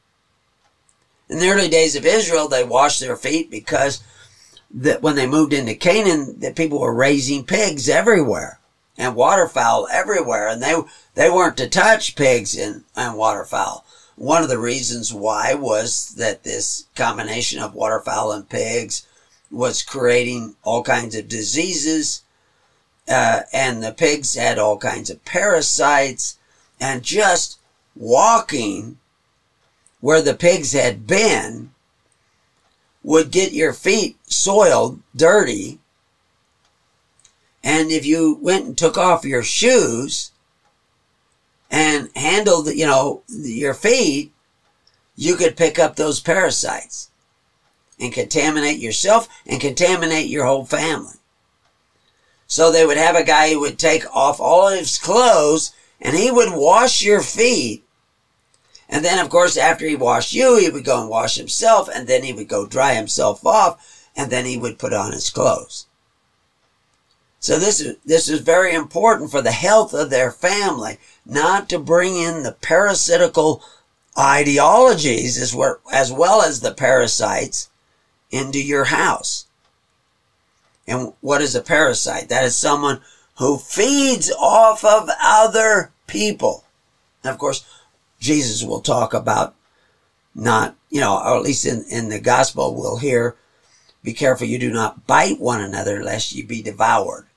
Speaker 2: In the early days of Israel, they washed their feet because that when they moved into Canaan, the people were raising pigs everywhere and waterfowl everywhere, and they they weren't to touch pigs and, and waterfowl. One of the reasons why was that this combination of waterfowl and pigs was creating all kinds of diseases, uh, and the pigs had all kinds of parasites, and just walking where the pigs had been would get your feet soiled, dirty, and if you went and took off your shoes and handled, you know, your feet, you could pick up those parasites and contaminate yourself and contaminate your whole family. So they would have a guy who would take off all of his clothes and he would wash your feet. And then, of course, after he washed you, he would go and wash himself, and then he would go dry himself off, and then he would put on his clothes. So this is, this is very important for the health of their family, not to bring in the parasitical ideologies as well, as well as the parasites into your house. And what is a parasite? That is someone who feeds off of other people. And of course, Jesus will talk about not, you know, or at least in, in the gospel we'll hear, be careful you do not bite one another lest you be devoured.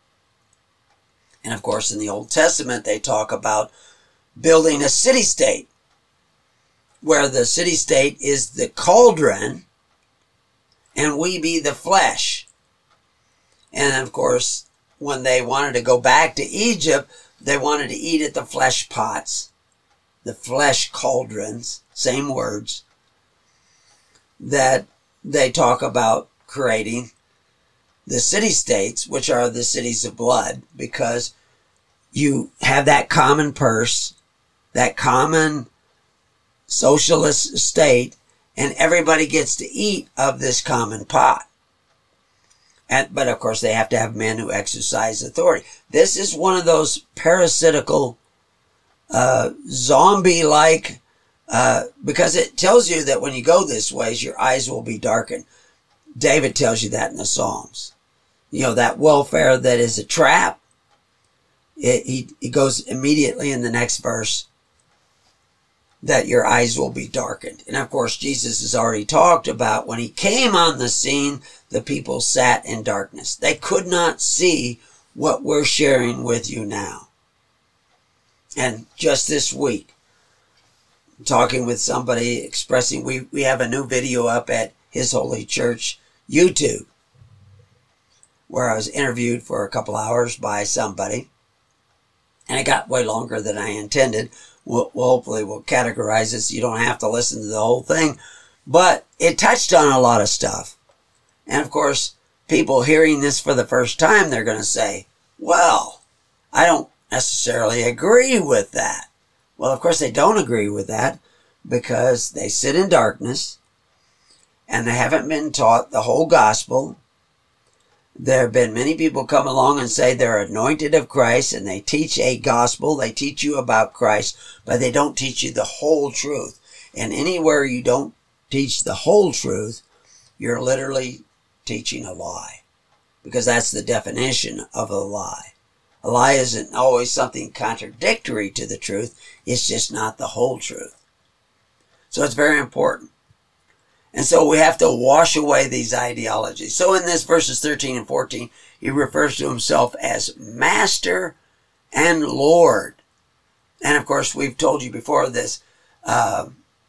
Speaker 2: And of course in the Old Testament they talk about building a city-state, where the city-state is the cauldron and we be the flesh. And of course when they wanted to go back to Egypt, they wanted to eat at the flesh pots. The flesh cauldrons, same words, that they talk about creating the city-states, which are the cities of blood, because you have that common purse, that common socialist state, and everybody gets to eat of this common pot. And, but of course they have to have men who exercise authority. This is one of those parasitical Uh, zombie-like, uh, because it tells you that when you go this way, your eyes will be darkened. David tells you that in the Psalms. you know, that welfare that is a trap. It, he, he goes immediately in the next verse that your eyes will be darkened. And of course, Jesus has already talked about when he came on the scene, the people sat in darkness. They could not see what we're sharing with you now. And just this week, talking with somebody expressing, we, we have a new video up at His Holy Church YouTube, where I was interviewed for a couple hours by somebody. And it got way longer than I intended. We'll, we'll hopefully we'll categorize it so you don't have to listen to the whole thing. But it touched on a lot of stuff. And of course, people hearing this for the first time, they're going to say, well, I don't necessarily agree with that. Well, of course, they don't agree with that because they sit in darkness and they haven't been taught the whole gospel. There have been many people come along and say they're anointed of Christ and they teach a gospel. They teach you about Christ, but they don't teach you the whole truth. And anywhere you don't teach the whole truth, you're literally teaching a lie, because that's the definition of a lie. A lie isn't always something contradictory to the truth. It's just not the whole truth. So it's very important. And so we have to wash away these ideologies. So in this verses thirteen and fourteen, he refers to himself as Master and Lord. And of course, we've told you before this, uh,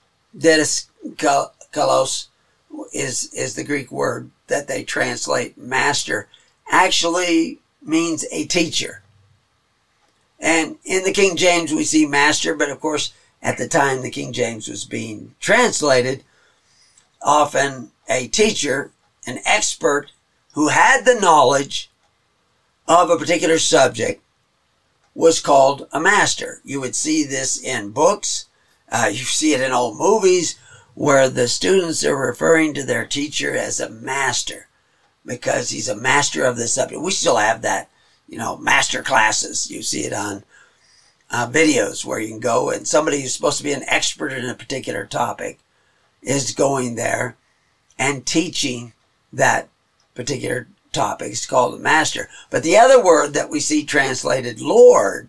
Speaker 2: didaskalos is, is the Greek word that they translate master, actually means a teacher. And in the King James, we see master, but of course, at the time the King James was being translated, often a teacher, an expert who had the knowledge of a particular subject was called a master. You would see this in books. Uh, you see it in old movies where the students are referring to their teacher as a master because he's a master of the subject. We still have that, you know, master classes. You see it on uh, videos where you can go and somebody who's supposed to be an expert in a particular topic is going there and teaching that particular topic. It's called a master. But the other word that we see translated Lord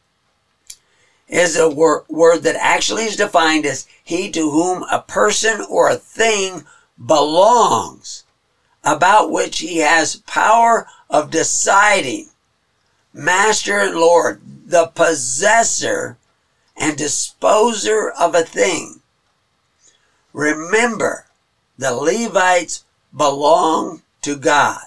Speaker 2: is a wor- word that actually is defined as he to whom a person or a thing belongs, about which he has power of deciding. Master and Lord, the possessor and disposer of a thing. Remember, the Levites belong to God.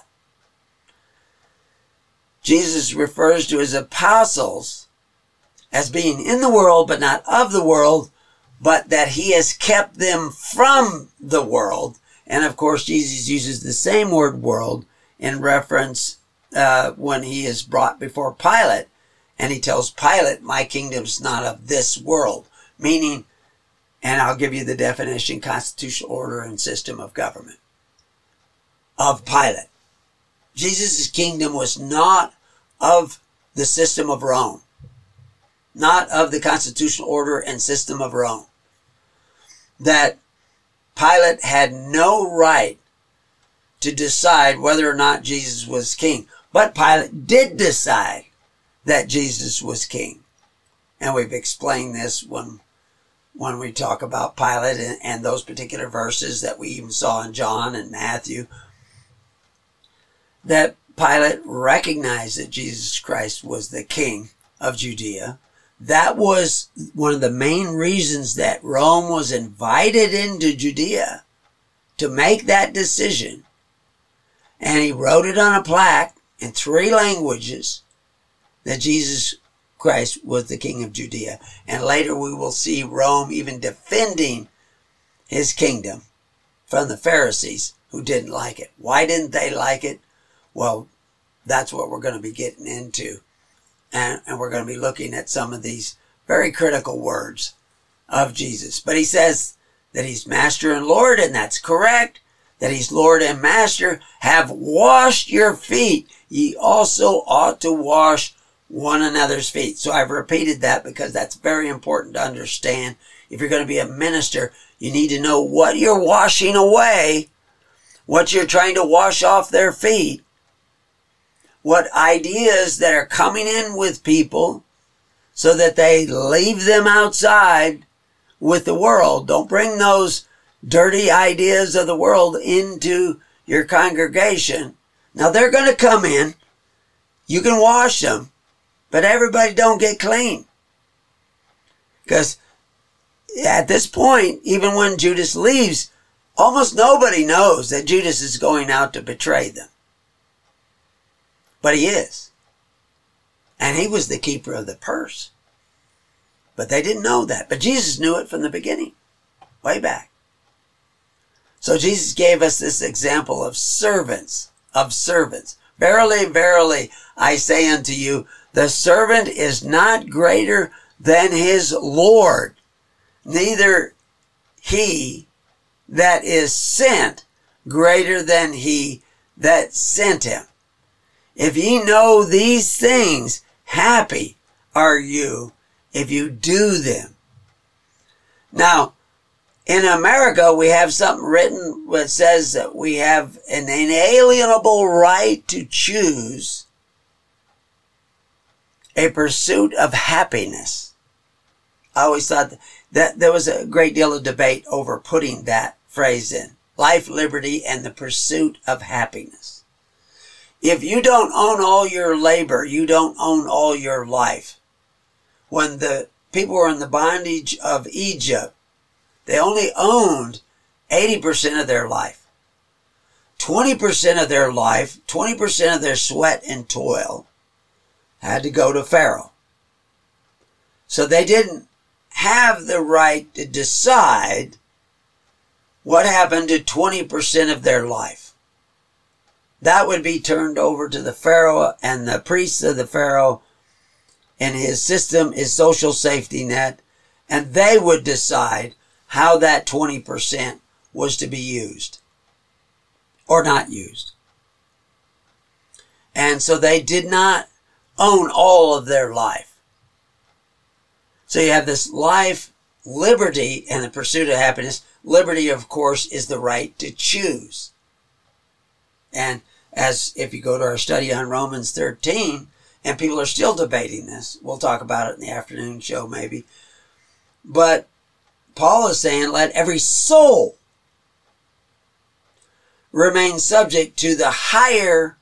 Speaker 2: Jesus refers to his apostles as being in the world, but not of the world, but that he has kept them from the world. And of course, Jesus uses the same word world in reference uh, when he is brought before Pilate. And he tells Pilate, my kingdom's not of this world, meaning, and I'll give you the definition, constitutional order and system of government of Pilate. Jesus' kingdom was not of the system of Rome, not of the constitutional order and system of Rome. That Pilate had no right to decide whether or not Jesus was king. But Pilate did decide that Jesus was king. And we've explained this when when we talk about Pilate and, and those particular verses that we even saw in John and Matthew, that Pilate recognized that Jesus Christ was the king of Judea. That was one of the main reasons that Rome was invited into Judea to make that decision. And he wrote it on a plaque in three languages that Jesus Christ was the king of Judea. And later we will see Rome even defending his kingdom from the Pharisees who didn't like it. Why didn't they like it? Well, that's what we're going to be getting into. And, and we're going to be looking at some of these very critical words of Jesus. But he says that he's master and Lord, and that's correct. That he's Lord and master. Have washed your feet. Ye also ought to wash one another's feet. So I've repeated that because that's very important to understand. If you're going to be a minister, you need to know what you're washing away, what you're trying to wash off their feet, what ideas that are coming in with people so that they leave them outside with the world. Don't bring those dirty ideas of the world into your congregation. Now they're going to come in. You can wash them, but everybody don't get clean. Because at this point, even when Judas leaves, almost nobody knows that Judas is going out to betray them. But he is. And he was the keeper of the purse. But they didn't know that. But Jesus knew it from the beginning, way back. So Jesus gave us this example of servants, of servants. Verily, verily, I say unto you, the servant is not greater than his Lord, neither he that is sent greater than he that sent him. If ye know these things, happy are you if you do them. Now, in America, we have something written that says that we have an inalienable right to choose a pursuit of happiness. I always thought that, that there was a great deal of debate over putting that phrase in. Life, liberty, and the pursuit of happiness. If you don't own all your labor, you don't own all your life. When the people were in the bondage of Egypt, they only owned eighty percent of their life. twenty percent of their life, twenty percent of their sweat and toil had to go to Pharaoh. So they didn't have the right to decide what happened to twenty percent of their life. That would be turned over to the Pharaoh and the priests of the Pharaoh and his system, his social safety net, and they would decide how that twenty percent was to be used or not used. And so they did not own all of their life. So you have this life, liberty, and the pursuit of happiness. Liberty, of course, is the right to choose. And as if you go to our study on Romans thirteen, and people are still debating this, we'll talk about it in the afternoon show maybe, but Paul is saying, let every soul remain subject to the higher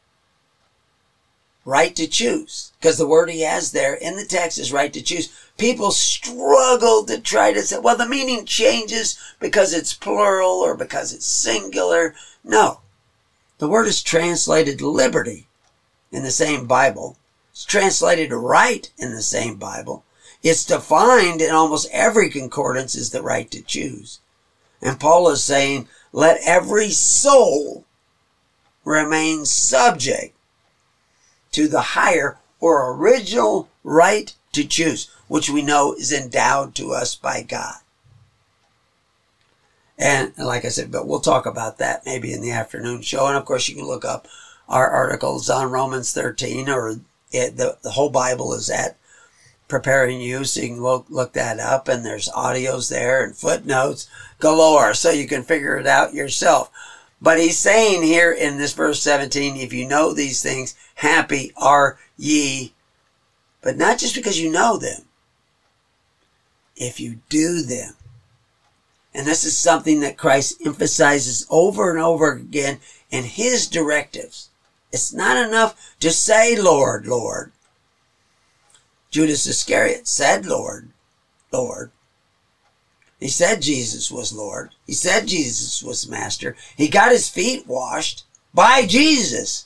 Speaker 2: right to choose. Because the word he has there in the text is right to choose. People struggle to try to say, well, the meaning changes because it's plural or because it's singular. No. The word is translated liberty in the same Bible. It's translated right in the same Bible. It's defined in almost every concordance as the right to choose. And Paul is saying, let every soul remain subject to the higher or original right to choose, which we know is endowed to us by God. And like I said, but we'll talk about that maybe in the afternoon show. And of course, you can look up our articles on Romans thirteen, or it, the, the whole Bible is at Preparing You, so you can look, look that up, and there's audios there and footnotes galore, so you can figure it out yourself. But he's saying here in this verse seventeen, if you know these things, happy are ye, but not just because you know them, if you do them. And this is something that Christ emphasizes over and over again in his directives. It's not enough to say, Lord, Lord. Judas Iscariot said, Lord, Lord. He said Jesus was Lord. He said Jesus was Master. He got his feet washed by Jesus.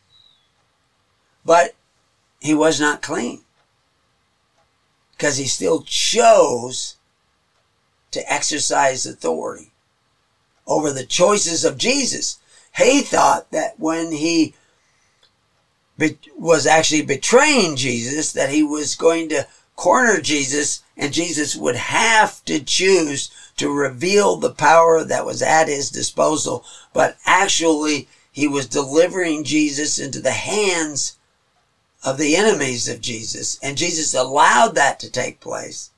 Speaker 2: But he was not clean, because he still chose to exercise authority over the choices of Jesus. He thought that when he be- was actually betraying Jesus, that he was going to corner Jesus, and Jesus would have to choose to reveal the power that was at his disposal. But actually, he was delivering Jesus into the hands of the enemies of Jesus, and Jesus allowed that to take place.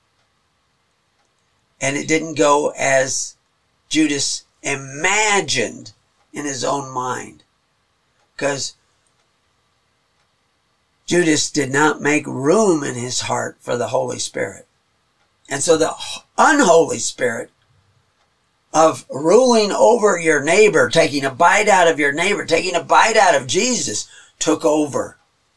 Speaker 2: And it didn't go as Judas imagined in his own mind. Because Judas did not make room in his heart for the Holy Spirit. And so the unholy spirit of ruling over your neighbor, taking a bite out of your neighbor, taking a bite out of Jesus, took over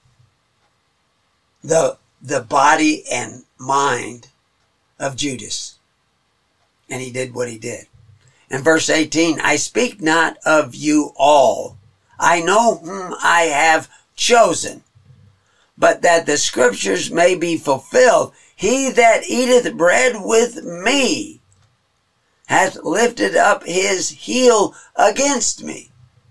Speaker 2: the, the body and mind of Judas. And he did what he did. In verse eighteen, I speak not of you all. I know whom I have chosen, but that the scriptures may be fulfilled. He that eateth bread with me hath lifted up his heel against me.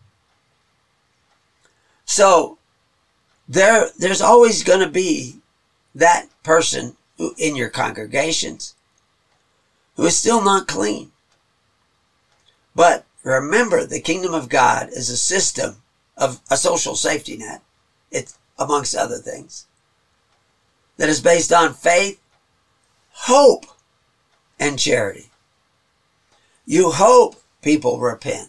Speaker 2: So there, there's always going to be that person who, in your congregations who is still not clean. But remember, the kingdom of God is a system of a social safety net. It's amongst other things that is based on faith, hope, and charity. You hope people repent.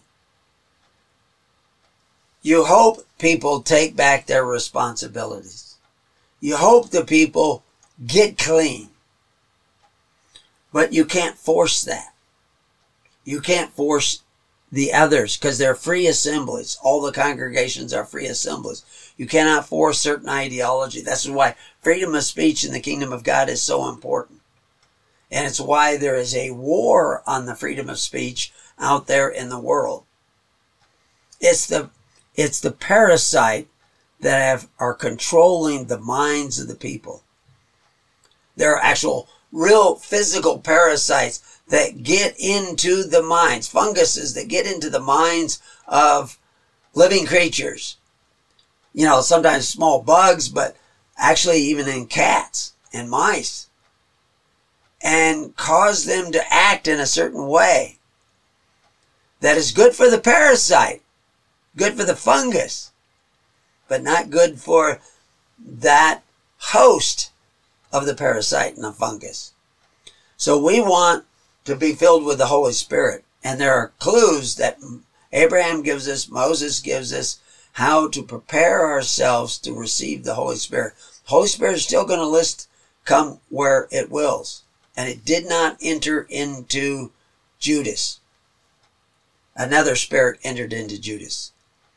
Speaker 2: You hope people take back their responsibilities. You hope the people get clean. But you can't force that. You can't force the others because they're free assemblies. All the congregations are free assemblies. You cannot force certain ideology. That's why freedom of speech in the kingdom of God is so important. And it's why there is a war on the freedom of speech out there in the world. It's the, it's the parasite that have, are controlling the minds of the people. There are actual real physical parasites that get into the minds, funguses that get into the minds of living creatures. You know, sometimes small bugs, but actually even in cats and mice, and cause them to act in a certain way that is good for the parasite, good for the fungus, but not good for that host of the parasite and the fungus. So we want to be filled with the Holy Spirit. And there are clues that Abraham gives us, Moses gives us, how to prepare ourselves to receive the Holy Spirit. The Holy Spirit is still going to list come where it wills. And it did not enter into Judas. Another spirit entered into Judas.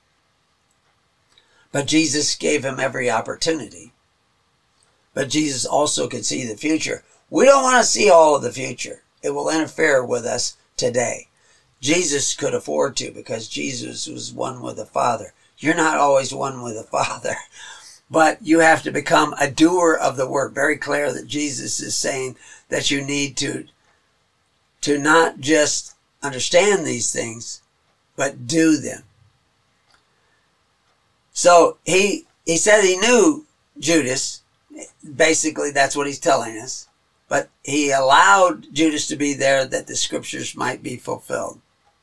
Speaker 2: But Jesus gave him every opportunity. But Jesus also could see the future. We don't want to see all of the future. It will interfere with us today. Jesus could afford to because Jesus was one with the Father. You're not always one with the Father. But you have to become a doer of the word. Very clear that Jesus is saying that you need to, to not just understand these things, but do them. So he, he said he knew Judas. Basically, that's what he's telling us. But he allowed Judas to be there that the scriptures might be fulfilled.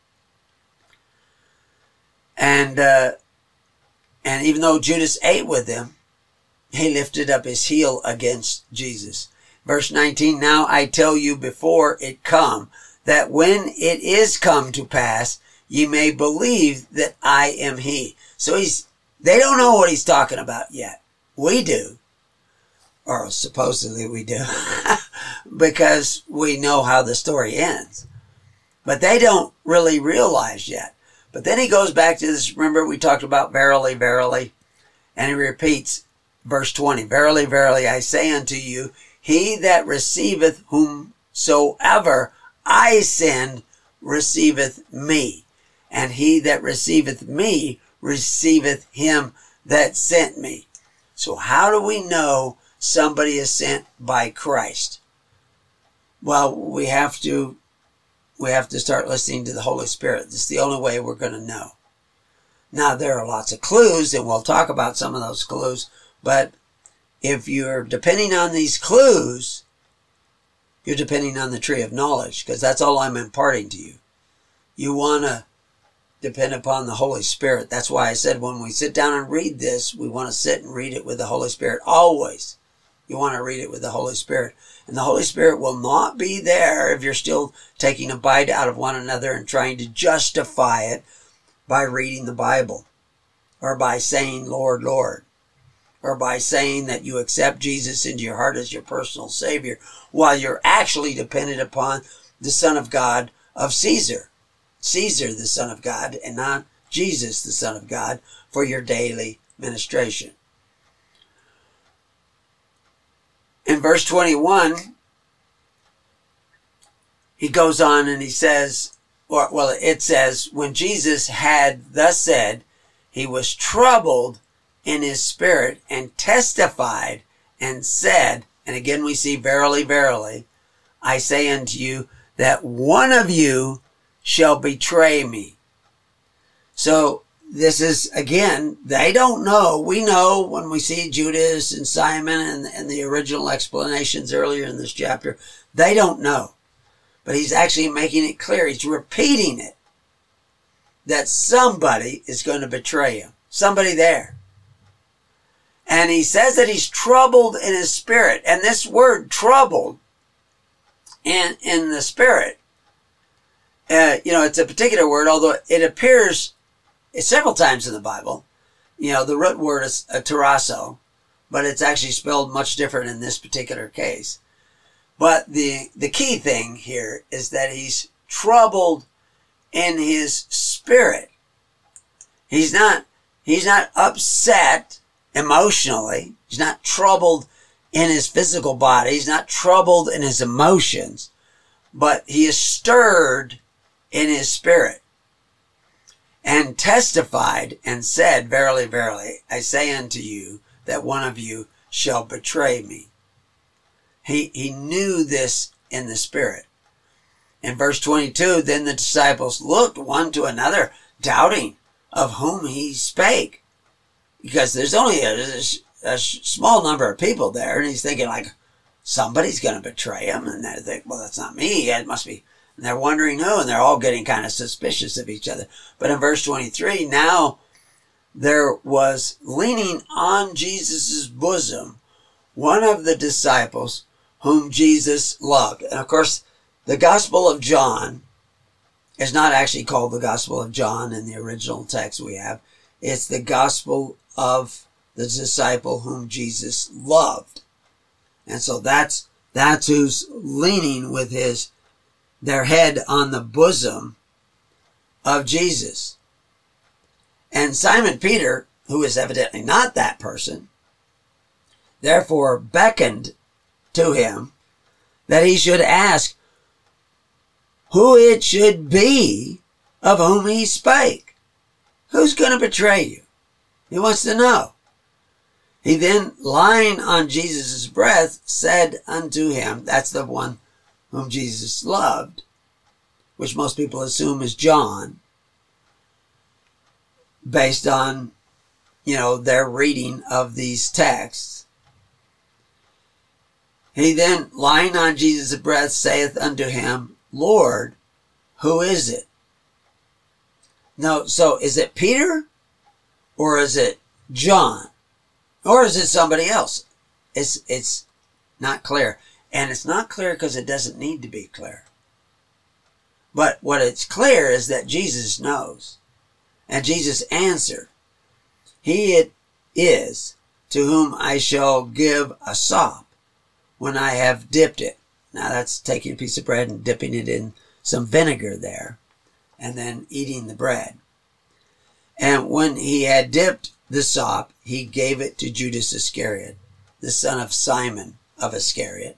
Speaker 2: And, uh, and even though Judas ate with them, he lifted up his heel against Jesus. Verse nineteen, now I tell you before it come, that when it is come to pass, ye may believe that I am he. So he's, they don't know what he's talking about yet. We do. Or supposedly we do. Because we know how the story ends. But they don't really realize yet. But then he goes back to this, remember we talked about verily, verily. And he repeats verse twenty, verily, verily, I say unto you, he that receiveth whomsoever I send receiveth me. And he that receiveth me receiveth him that sent me. So how do we know somebody is sent by Christ? Well, we have to, we have to start listening to the Holy Spirit. It's the only way we're going to know. Now, there are lots of clues, and we'll talk about some of those clues, but if you're depending on these clues, you're depending on the tree of knowledge, because that's all I'm imparting to you. You want to depend upon the Holy Spirit. That's why I said when we sit down and read this, we want to sit and read it with the Holy Spirit. Always. You want to read it with the Holy Spirit. And the Holy Spirit will not be there if you're still taking a bite out of one another and trying to justify it by reading the Bible or by saying, Lord, Lord, or by saying that you accept Jesus into your heart as your personal Savior, while you're actually dependent upon the Son of God of Caesar. Caesar, the Son of God, and not Jesus, the Son of God, for your daily ministration. In verse twenty-one, he goes on and he says, or well, it says, when Jesus had thus said, he was troubled in his spirit and testified and said, and again we see, verily, verily, I say unto you that one of you shall betray me. So this is, again, they don't know. We know when we see Judas and Simon and, and the original explanations earlier in this chapter, they don't know. But he's actually making it clear. He's repeating it. That somebody is going to betray him. Somebody there. And he says that he's troubled in his spirit. And this word troubled in, in the spirit, uh, you know, it's a particular word, although it appears several times in the Bible. You know, the root word is uh, tarasso, but it's actually spelled much different in this particular case. But the, the key thing here is that he's troubled in his spirit. He's not, he's not upset emotionally. He's not troubled in his physical body. He's not troubled in his emotions, but he is stirred in his spirit, and testified and said, verily, verily, I say unto you that one of you shall betray me. He, he knew this in the spirit. In verse twenty-two, then the disciples looked one to another, doubting of whom he spake. Because there's only a, a small number of people there, and he's thinking like, somebody's going to betray him. And they think, well, that's not me. It must be. And they're wondering who, and they're all getting kind of suspicious of each other. But in verse twenty-three, now there was leaning on Jesus' bosom one of the disciples whom Jesus loved. And of course, the Gospel of John is not actually called the Gospel of John in the original text we have. It's the Gospel of the disciple whom Jesus loved. And so that's, that's who's leaning with his, their head on the bosom of Jesus. And Simon Peter, who is evidently not that person, therefore beckoned to him that he should ask who it should be of whom he spake. Who's going to betray you? He wants to know. He then, lying on Jesus' breast, said unto him, that's the one whom Jesus loved, which most people assume is John, based on, you know, their reading of these texts. He then, lying on Jesus' breast, saith unto him, Lord, who is it? No, so is it Peter? Or is it John? Or is it somebody else? It's, it's not clear. And it's not clear because it doesn't need to be clear. But what it's clear is that Jesus knows. And Jesus answered, He it is to whom I shall give a sop when I have dipped it. Now that's taking a piece of bread and dipping it in some vinegar there, and then eating the bread. And when he had dipped the sop, he gave it to Judas Iscariot, the son of Simon of Iscariot.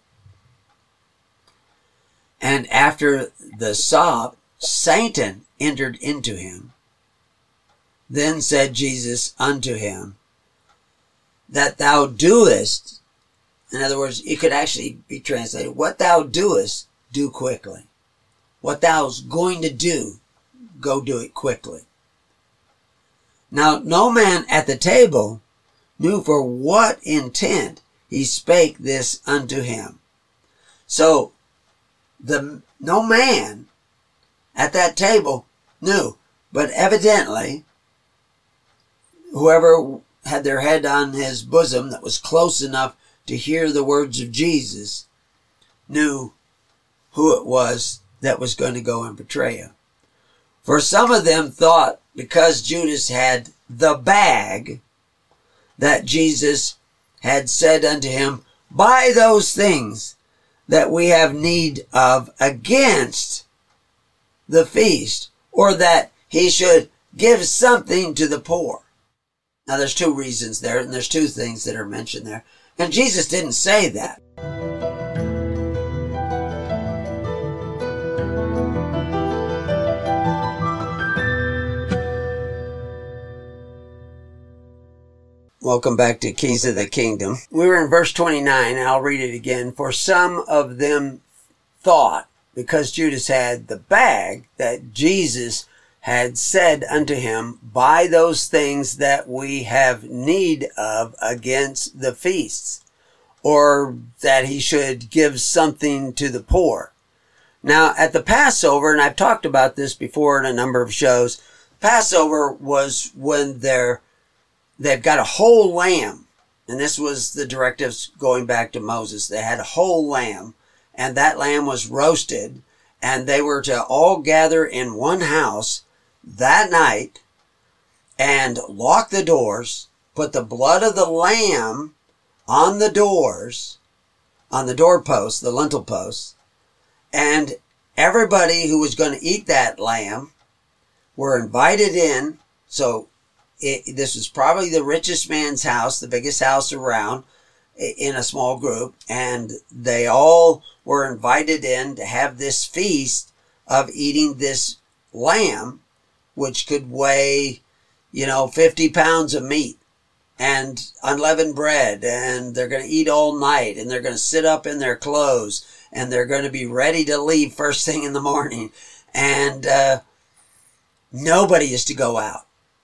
Speaker 2: And after the sop, Satan entered into him. Then said Jesus unto him, that thou doest, in other words, it could actually be translated, what thou doest, do quickly. What thou's going to do, go do it quickly. Now, no man at the table knew for what intent he spake this unto him. So, the no man at that table knew, but evidently, whoever had their head on his bosom that was close enough to hear the words of Jesus knew who it was that was going to go and betray him. For some of them thought because Judas had the bag that Jesus had said unto him, buy those things that we have need of against the feast, or that he should give something to the poor. Now there's two reasons there, and there's two things that are mentioned there. And Jesus didn't say that. Welcome back to Keys of the Kingdom. We were in verse twenty-nine, and I'll read it again. For some of them thought, because Judas had the bag, that Jesus had said unto him, buy those things that we have need of against the feasts, or that he should give something to the poor. Now, at the Passover, and I've talked about this before in a number of shows, Passover was when they're They've got a whole lamb, and this was the directives going back to Moses. They had a whole lamb, and that lamb was roasted, and they were to all gather in one house that night and lock the doors, put the blood of the lamb on the doors, on the doorposts, the lintel posts, and everybody who was going to eat that lamb were invited in. So It, this was probably the richest man's house, the biggest house around, in a small group, and they all were invited in to have this feast of eating this lamb, which could weigh, you know, fifty pounds of meat and unleavened bread, and they're going to eat all night, and they're going to sit up in their clothes, and they're going to be ready to leave first thing in the morning, and uh, nobody is to go out.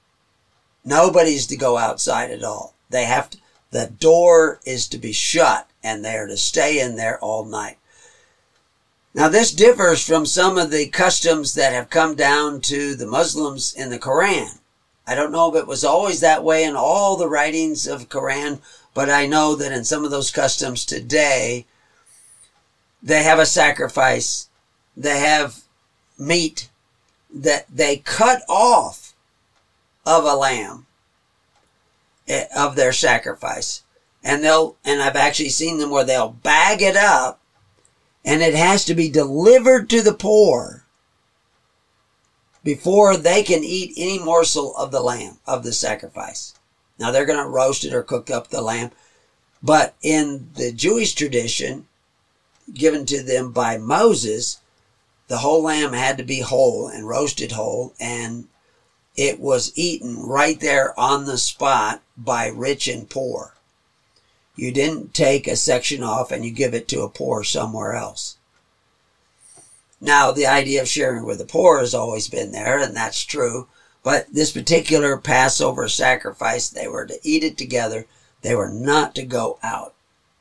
Speaker 2: Nobody's to go outside at all. They have to, the door is to be shut, and they're to stay in there all night. Now, this differs from some of the customs that have come down to the Muslims in the Quran. I don't know if it was always that way in all the writings of Quran, but I know that in some of those customs today, they have a sacrifice. They have meat that they cut off of a lamb, of their sacrifice. And they'll, and I've actually seen them where they'll bag it up, and it has to be delivered to the poor before they can eat any morsel of the lamb, of the sacrifice. Now they're going to roast it or cook up the lamb. But in the Jewish tradition, given to them by Moses, the whole lamb had to be whole and roasted whole, and it was eaten right there on the spot by rich and poor. You didn't take a section off and you give it to a poor somewhere else. Now, the idea of sharing with the poor has always been there, and that's true. But this particular Passover sacrifice, they were to eat it together. They were not to go out.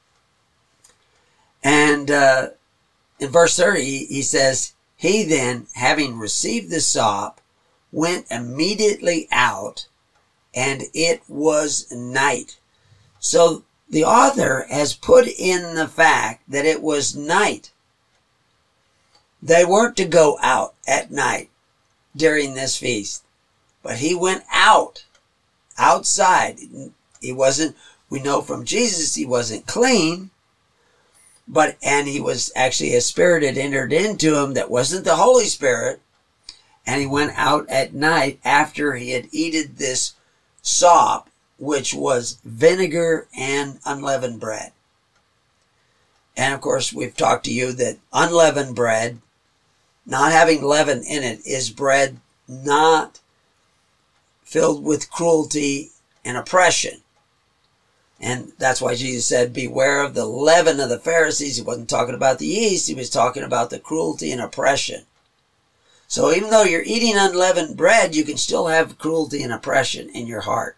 Speaker 2: And uh, in verse thirty, he says, he then, having received the sop, went immediately out, and it was night. So the author has put in the fact that it was night. They weren't to go out at night during this feast, but he went out, outside. He wasn't, we know from Jesus, he wasn't clean, but, and he was actually a spirit had entered into him that wasn't the Holy Spirit. And he went out at night after he had eaten this sop, which was vinegar and unleavened bread. And of course, we've talked to you that unleavened bread, not having leaven in it, is bread not filled with cruelty and oppression. And that's why Jesus said, beware of the leaven of the Pharisees. He wasn't talking about the yeast. He was talking about the cruelty and oppression. So even though you're eating unleavened bread, you can still have cruelty and oppression in your heart.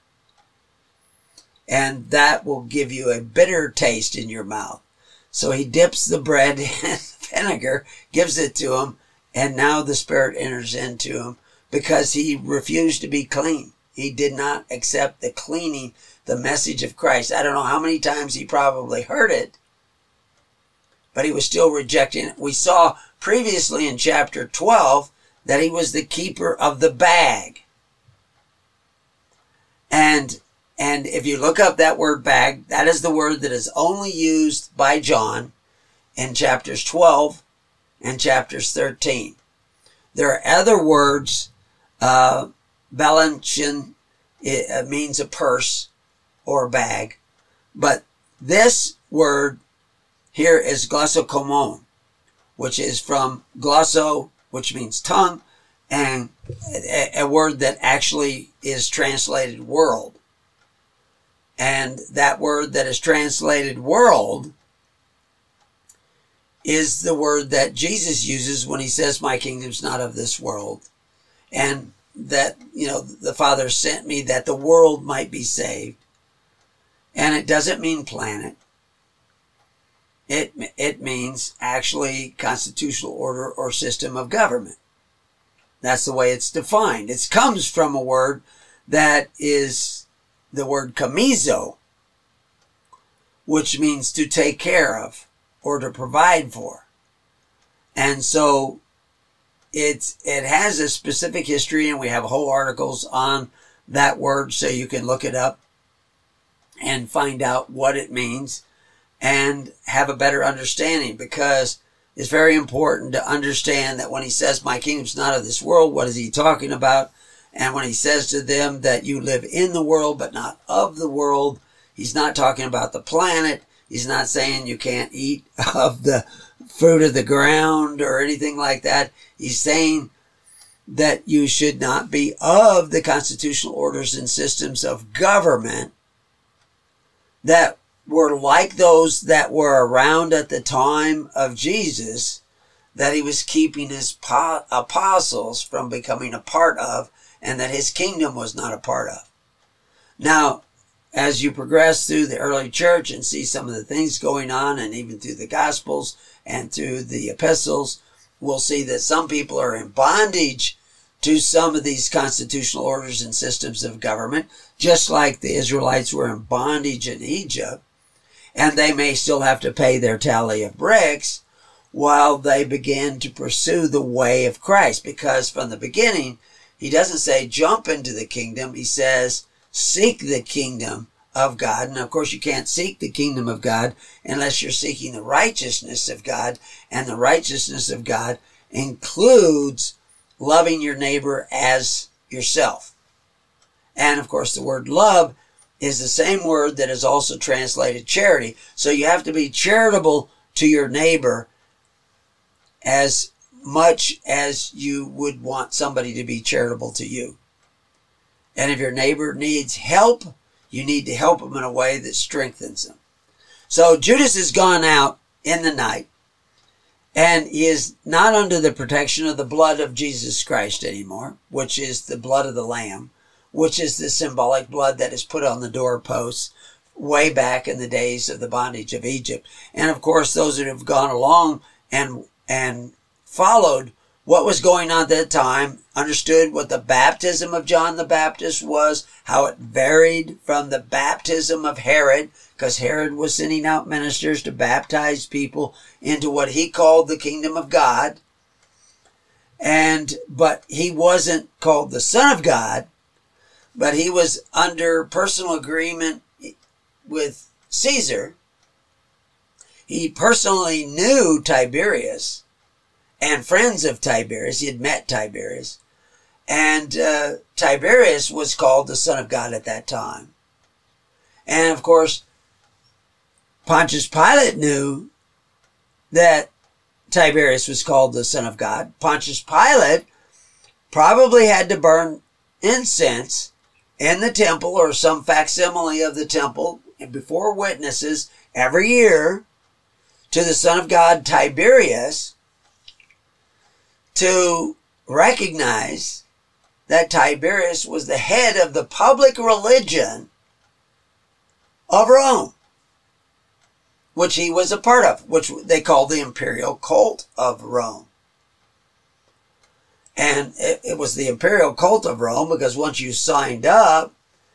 Speaker 2: And that will give you a bitter taste in your mouth. So he dips the bread in vinegar, gives it to him, and now the Spirit enters into him because he refused to be clean. He did not accept the cleaning, the message of Christ. I don't know how many times he probably heard it, but he was still rejecting it. We saw previously in chapter twelve that he was the keeper of the bag. And And if you look up that word bag, that is the word that is only used by John in chapters twelve and chapters thirteen. There are other words. Uh, Balanchin, it means a purse or a bag. But this word here is glossokomon, which is from glosso, which means tongue, and a, a word that actually is translated world. And that word that is translated world is the word that Jesus uses when he says, my kingdom's not of this world. And that, you know, the Father sent me that the world might be saved. And it doesn't mean planet. It, it means actually constitutional order or system of government. That's the way it's defined. It comes from a word that is the word kamizo, which means to take care of or to provide for. And so it's, it has a specific history, and we have whole articles on that word so you can look it up and find out what it means and have a better understanding, because it's very important to understand that when he says, my kingdom's not of this world, what is he talking about? And when he says to them that you live in the world but not of the world, he's not talking about the planet. He's not saying you can't eat of the fruit of the ground or anything like that. He's saying that you should not be of the constitutional orders and systems of government that were like those that were around at the time of Jesus, that he was keeping his apostles from becoming a part of, and that his kingdom was not a part of. Now, as you progress through the early church and see some of the things going on, and even through the Gospels and through the epistles, we'll see that some people are in bondage to some of these constitutional orders and systems of government, just like the Israelites were in bondage in Egypt, and they may still have to pay their tally of bricks while they begin to pursue the way of Christ, because from the beginning, he doesn't say jump into the kingdom. He says seek the kingdom of God. And of course, you can't seek the kingdom of God unless you're seeking the righteousness of God. And the righteousness of God includes loving your neighbor as yourself. And of course, the word love is the same word that is also translated charity. So you have to be charitable to your neighbor as much as you would want somebody to be charitable to you. And if your neighbor needs help, you need to help him in a way that strengthens him. So Judas has gone out in the night, and he is not under the protection of the blood of Jesus Christ anymore, which is the blood of the Lamb, which is the symbolic blood that is put on the doorposts way back in the days of the bondage of Egypt. And of course, those that have gone along and and followed what was going on at that time, understood what the baptism of John the Baptist was, how it varied from the baptism of Herod, because Herod was sending out ministers to baptize people into what he called the kingdom of God. And, but he wasn't called the Son of God, but he was under personal agreement with Caesar. He personally knew Tiberius and friends of Tiberius. He had met Tiberius. And uh, Tiberius was called the Son of God at that time. And of course, Pontius Pilate knew that Tiberius was called the Son of God. Pontius Pilate probably had to burn incense in the temple or some facsimile of the temple before witnesses every year to the Son of God, Tiberius, to recognize that Tiberius was the head of the public religion of Rome, which he was a part of, which they called the imperial cult of Rome. And it, it was the imperial cult of Rome because once you signed up,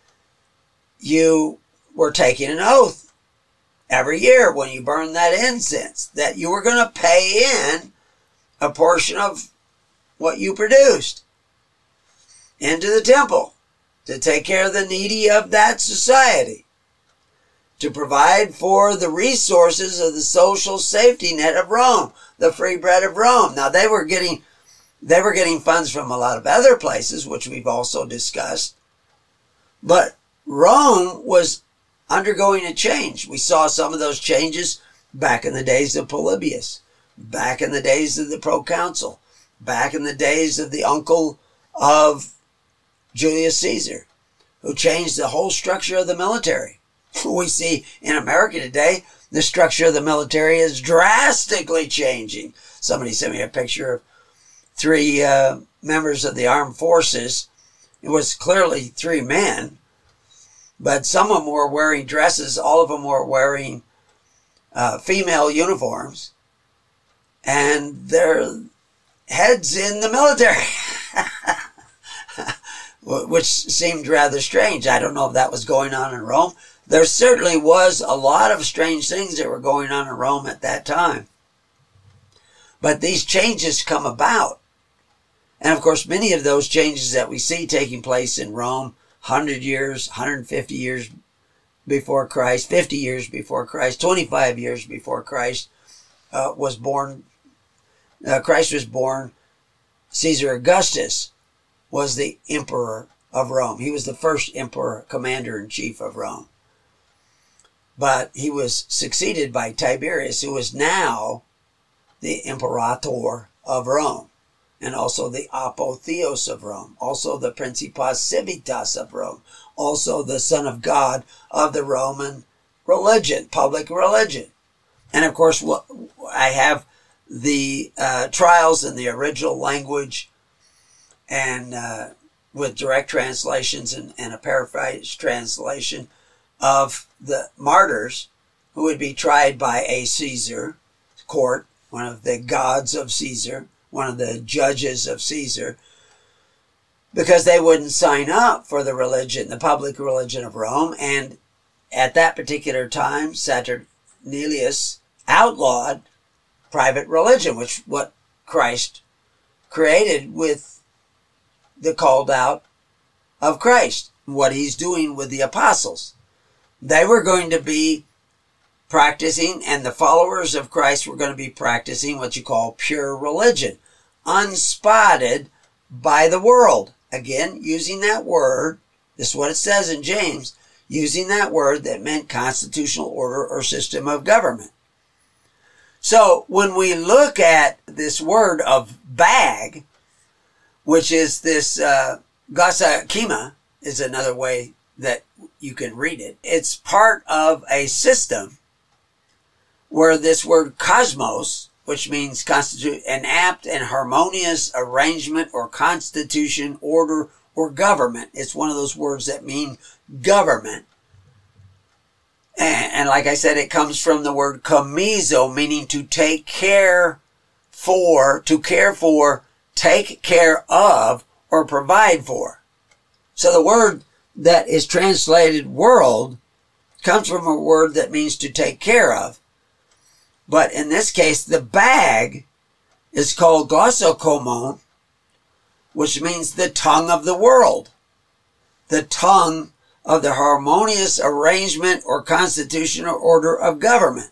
Speaker 2: you were taking an oath every year when you burned that incense that you were going to pay in a portion of what you produced into the temple to take care of the needy of that society, to provide for the resources of the social safety net of Rome, the free bread of Rome. Now they were getting, they were getting funds from a lot of other places, which we've also discussed. But Rome was undergoing a change. We saw some of those changes back in the days of Polybius, back in the days of the proconsul, back in the days of the uncle of Julius Caesar, who changed the whole structure of the military. We see in America today, the structure of the military is drastically changing. Somebody sent me a picture of three uh, members of the armed forces. It was clearly three men, but some of them were wearing dresses. All of them were wearing uh, female uniforms, and their heads in the military. Which seemed rather strange. I don't know if that was going on in Rome. There certainly was a lot of strange things that were going on in Rome at that time. But these changes come about. And of course, many of those changes that we see taking place in Rome, one hundred years, one hundred fifty years before Christ, fifty years before Christ, twenty-five years before Christ uh, was born, uh, Christ was born, Caesar Augustus was the emperor of Rome. He was the first emperor, commander-in-chief of Rome. But he was succeeded by Tiberius, who is now the imperator of Rome, and also the apotheos of Rome, also the principas civitas of Rome, also the Son of God of the Roman religion, public religion. And of course, I have the uh, trials in the original language, and uh, with direct translations and, and a paraphrased translation of the martyrs who would be tried by a Caesar court, one of the gods of Caesar, one of the judges of Caesar, because they wouldn't sign up for the religion, the public religion of Rome. And at that particular time, Saturninus outlawed private religion, which what Christ created with the called out of Christ, what he's doing with the apostles. They were going to be practicing, and the followers of Christ were going to be practicing what you call pure religion, unspotted by the world. Again, using that word, this is what it says in James, using that word that meant constitutional order or system of government. So when we look at this word of bag, which is this uh, gasakima, is another way that you can read it. It's part of a system where this word cosmos, which means constitute, an apt and harmonious arrangement or constitution, order, or government. It's one of those words that mean government. And, and like I said, it comes from the word komizo, meaning to take care for, to care for, take care of, or provide for. So the word that is translated world comes from a word that means to take care of. But in this case, the bag is called glossokomon, which means the tongue of the world, the tongue of the harmonious arrangement or constitution or order of government.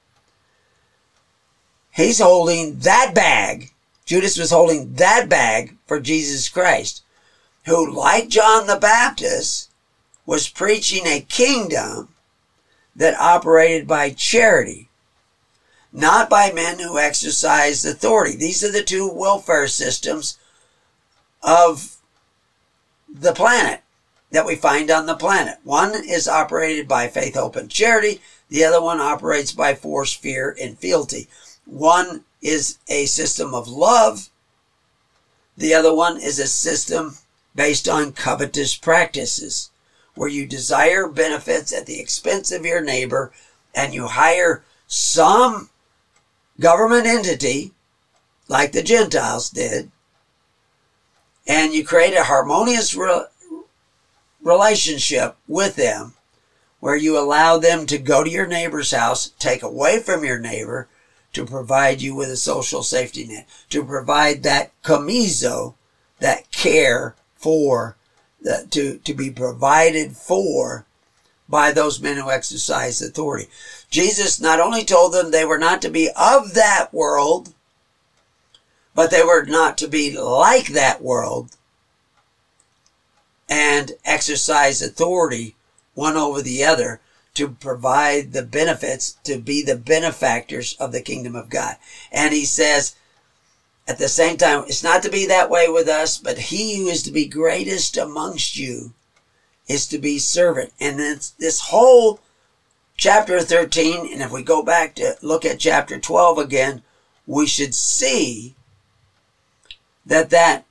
Speaker 2: He's holding that bag. Judas was holding that bag for Jesus Christ, who, like John the Baptist, was preaching a kingdom that operated by charity, not by men who exercised authority. These are the two welfare systems of the planet that we find on the planet. One is operated by faith, hope, and charity. The other one operates by force, fear, and fealty. One is a system of love. The other one is a system based on covetous practices, where you desire benefits at the expense of your neighbor, and you hire some government entity, like the Gentiles did, and you create a harmonious re- relationship with them, where you allow them to go to your neighbor's house, take away from your neighbor, to provide you with a social safety net, to provide that komizo, that care for the, to, to be provided for by those men who exercise authority. Jesus not only told them they were not to be of that world, but they were not to be like that world and exercise authority one over the other to provide the benefits, to be the benefactors of the kingdom of God. And he says, at the same time, it's not to be that way with us, but he who is to be greatest amongst you is to be servant. And it's this whole chapter thirteen, and if we go back to look at chapter twelve again, we should see that that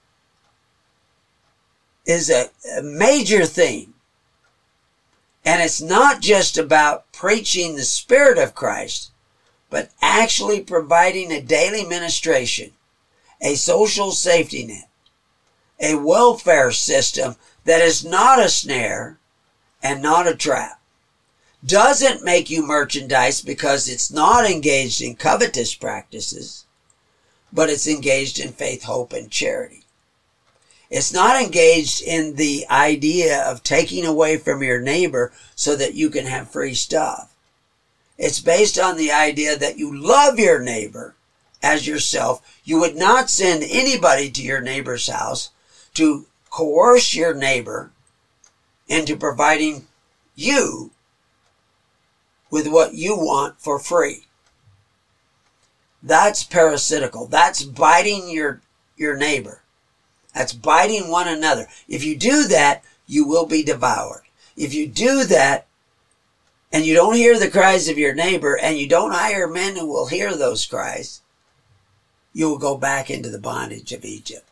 Speaker 2: is a, a major theme. And it's not just about preaching the Spirit of Christ, but actually providing a daily ministration, a social safety net, a welfare system that is not a snare and not a trap. Doesn't make you merchandise because it's not engaged in covetous practices, but it's engaged in faith, hope, and charity. It's not engaged in the idea of taking away from your neighbor so that you can have free stuff. It's based on the idea that you love your neighbor as yourself. You would not send anybody to your neighbor's house to coerce your neighbor into providing you with what you want for free. That's parasitical. That's biting your, your neighbor. That's biting one another. If you do that, you will be devoured. If you do that, and you don't hear the cries of your neighbor, and you don't hire men who will hear those cries, you will go back into the bondage of Egypt.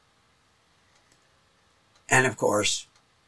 Speaker 2: And of course,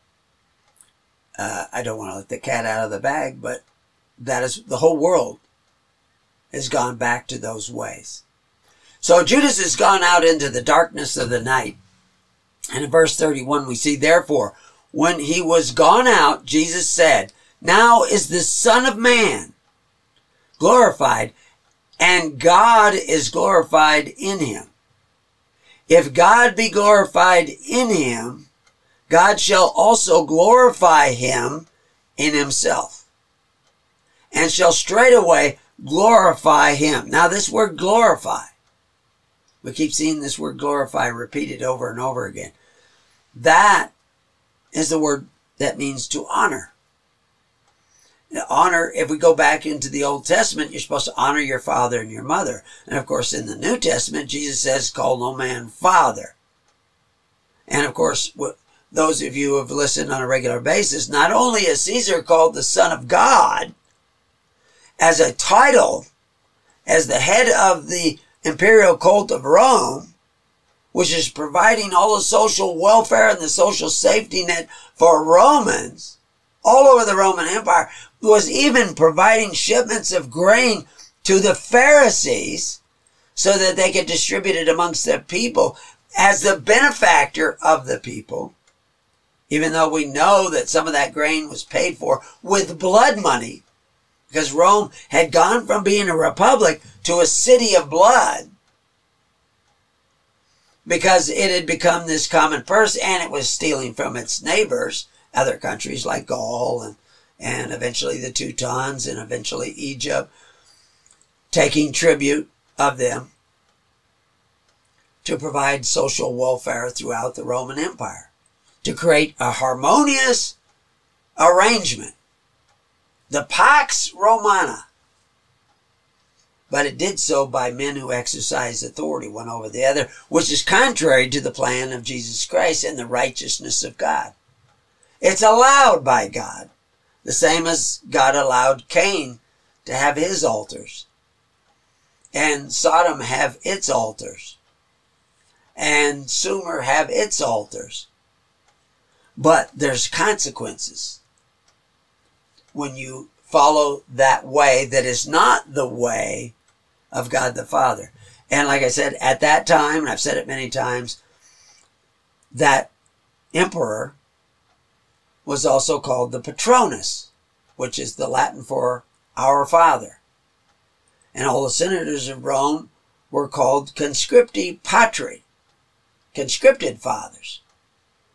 Speaker 2: uh, I don't want to let the cat out of the bag, but that is, the whole world has gone back to those ways. So Judas has gone out into the darkness of the night. And in verse thirty-one, we see, therefore, when he was gone out, Jesus said, now is the Son of Man glorified, and God is glorified in him. If God be glorified in him, God shall also glorify him in himself, and shall straightway glorify him. Now this word glorify, we keep seeing this word glorify repeated over and over again. That is the word that means to honor. Now, honor, if we go back into the Old Testament, you're supposed to honor your father and your mother. And of course, in the New Testament, Jesus says, call no man father. And of course, those of you who have listened on a regular basis, not only is Caesar called the Son of God as a title, as the head of the imperial cult of Rome, which is providing all the social welfare and the social safety net for Romans all over the Roman Empire, was even providing shipments of grain to the Pharisees so that they could distribute it amongst the people as the benefactor of the people, even though we know that some of that grain was paid for with blood money, because Rome had gone from being a republic to a city of blood, because it had become this common purse, and it was stealing from its neighbors, other countries like Gaul and, and eventually the Teutons and eventually Egypt, taking tribute of them to provide social welfare throughout the Roman Empire, to create a harmonious arrangement, the Pax Romana. But it did so by men who exercised authority one over the other, which is contrary to the plan of Jesus Christ and the righteousness of God. It's allowed by God, the same as God allowed Cain to have his altars, and Sodom have its altars, and Sumer have its altars. But there's consequences when you follow that way that is not the way of God the Father. And like I said, at that time, and I've said it many times, that emperor was also called the Patronus, which is the Latin for our Father. And all the senators of Rome were called conscripti patri, conscripted fathers.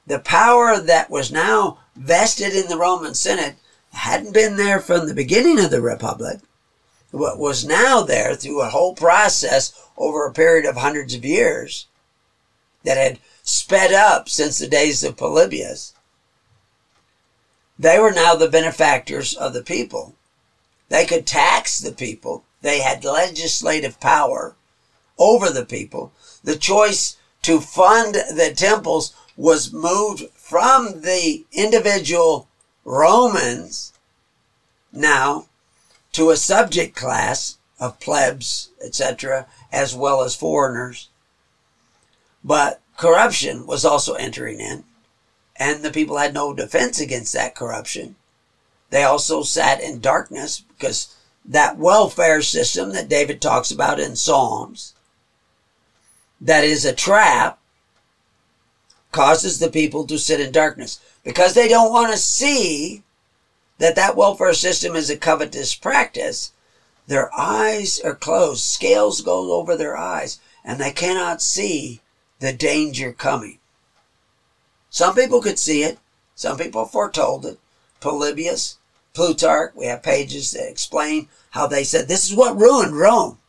Speaker 2: the power that was now vested in the Roman Senate hadn't been there from the beginning of the Republic. What was now there through a whole process over a period of hundreds of years that had sped up since the days of Polybius. They were now the benefactors of the people. They could tax the people. They had legislative power over the people. The choice to fund the temples was moved from the individual Romans now to a subject class of plebs, et cetera, as well as foreigners. But corruption was also entering in, and the people had no defense against that corruption. They also sat in darkness because that welfare system that David talks about in Psalms, that is a trap, causes the people to sit in darkness because they don't want to see that that welfare system is a covetous practice. Their eyes are closed. Scales go over their eyes, and they cannot see the danger coming. Some people could see it. Some people foretold it. Polybius, Plutarch, we have pages that explain how they said this is what ruined Rome.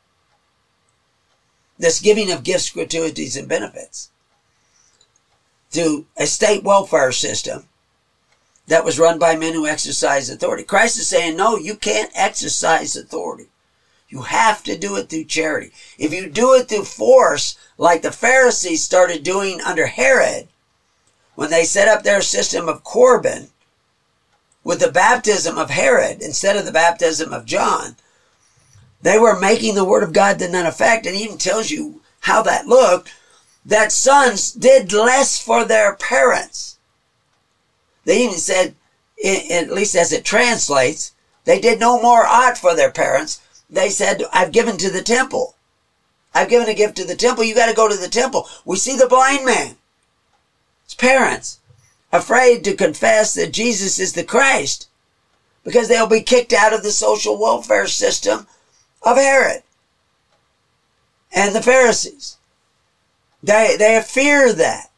Speaker 2: This giving of gifts, gratuities, and benefits to a state welfare system that was run by men who exercise authority. Christ is saying, no, you can't exercise authority. You have to do it through charity. If you do it through force, like the Pharisees started doing under Herod, when they set up their system of Corban with the baptism of Herod instead of the baptism of John, they were making the word of God to none effect. And he even tells you how that looked, that sons did less for their parents. They even said, at least as it translates, they did no more ought for their parents. They said, I've given to the temple. I've given a gift to the temple. You got to go to the temple. We see the blind man. His parents afraid to confess that Jesus is the Christ because they'll be kicked out of the social welfare system of Herod and the Pharisees. They, they fear that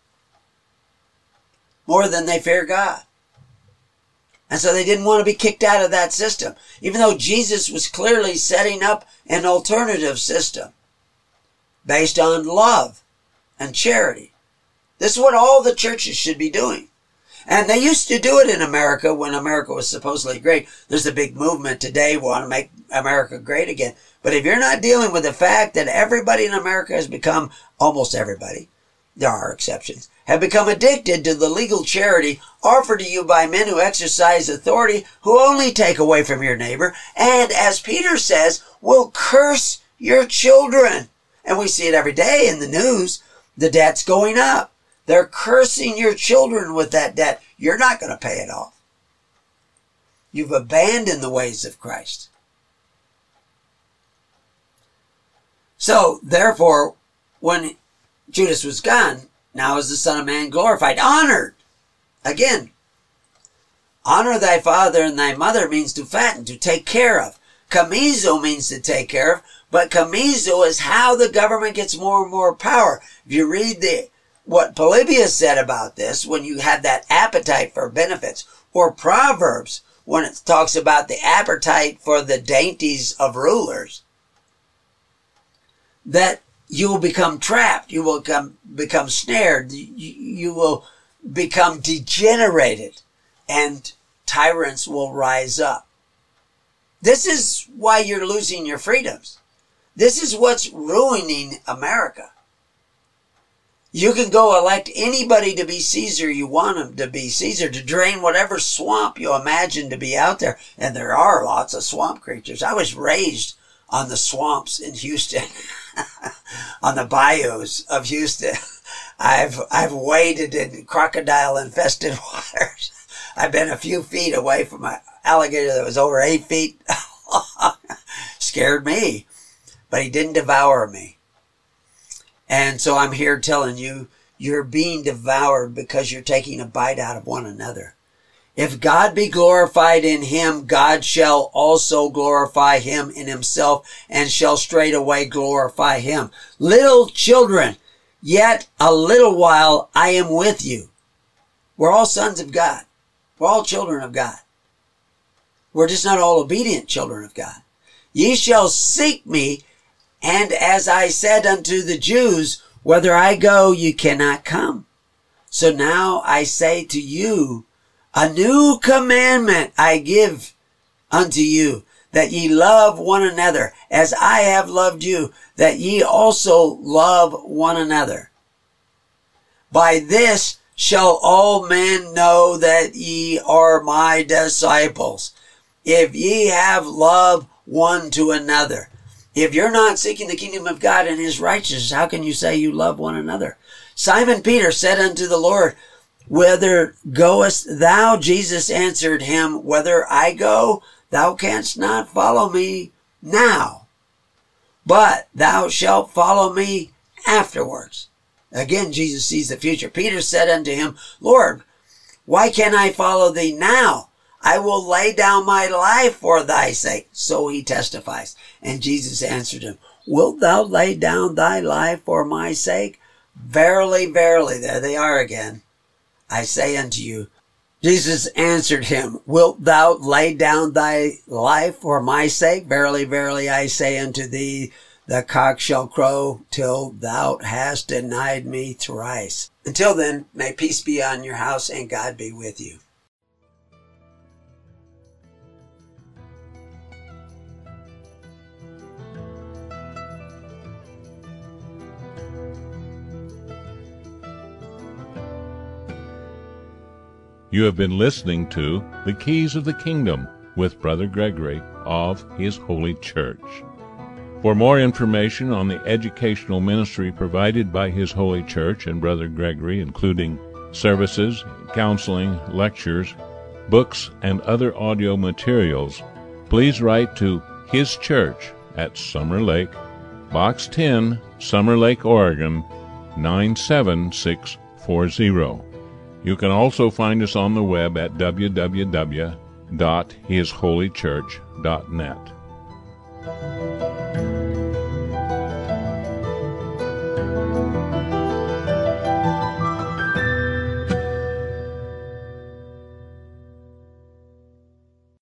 Speaker 2: more than they fear God. And so they didn't want to be kicked out of that system, even though Jesus was clearly setting up an alternative system based on love and charity. This is what all the churches should be doing. And they used to do it in America when America was supposedly great. There's a big movement today, we want to make America great again. But if you're not dealing with the fact that everybody in America has become, almost everybody, there are exceptions, have become addicted to the legal charity offered to you by men who exercise authority, who only take away from your neighbor, and as Peter says, will curse your children. And we see it every day in the news. The debt's going up. They're cursing your children with that debt. You're not going to pay it off. You've abandoned the ways of Christ. So, therefore, when Judas was gone, now is the Son of Man glorified, honored. Again, honor thy father and thy mother means to fatten, to take care of. Kamizo means to take care of, but kamizo is how the government gets more and more power. If you read the what Polybius said about this, when you have that appetite for benefits, or Proverbs, when it talks about the appetite for the dainties of rulers, that you will become trapped, you will become, become snared, you, you will become degenerated, and tyrants will rise up. This is why you're losing your freedoms. This is what's ruining America. You can go elect anybody to be Caesar you want him to be Caesar, to drain whatever swamp you imagine to be out there. And there are lots of swamp creatures. I was raised on the swamps in Houston, on the bayous of Houston. I've I've waded in crocodile-infested waters. I've been a few feet away from an alligator that was over eight feet long. Scared me, but he didn't devour me. And so I'm here telling you, you're being devoured because you're taking a bite out of one another. If God be glorified in him, God shall also glorify him in himself, and shall straightway glorify him. Little children, yet a little while I am with you. We're all sons of God. We're all children of God. We're just not all obedient children of God. Ye shall seek me, and as I said unto the Jews, whither I go, ye cannot come. So now I say to you, a new commandment I give unto you, that ye love one another, as I have loved you, that ye also love one another. By this shall all men know that ye are my disciples, if ye have love one to another. If you're not seeking the kingdom of God and his righteousness, how can you say you love one another? Simon Peter said unto the Lord, whither goest thou? Jesus answered him, whither I go, thou canst not follow me now, but thou shalt follow me afterwards. Again, Jesus sees the future. Peter said unto him, Lord, why can I follow thee now? I will lay down my life for thy sake. So he testifies. And Jesus answered him, wilt thou lay down thy life for my sake? Verily, verily, there they are again. I say unto you, Jesus answered him, wilt thou lay down thy life for my sake? Verily, verily, I say unto thee, the cock shall crow till thou hast denied me thrice. Until then, may peace be on your house and God be with you.
Speaker 1: You have been listening to The Keys of the Kingdom with Brother Gregory of His Holy Church. For more information on the educational ministry provided by His Holy Church and Brother Gregory, including services, counseling, lectures, books, and other audio materials, please write to His Church at Summer Lake, Box ten, Summer Lake, Oregon, nine seven six four zero. You can also find us on the web at w w w dot his holy church dot net.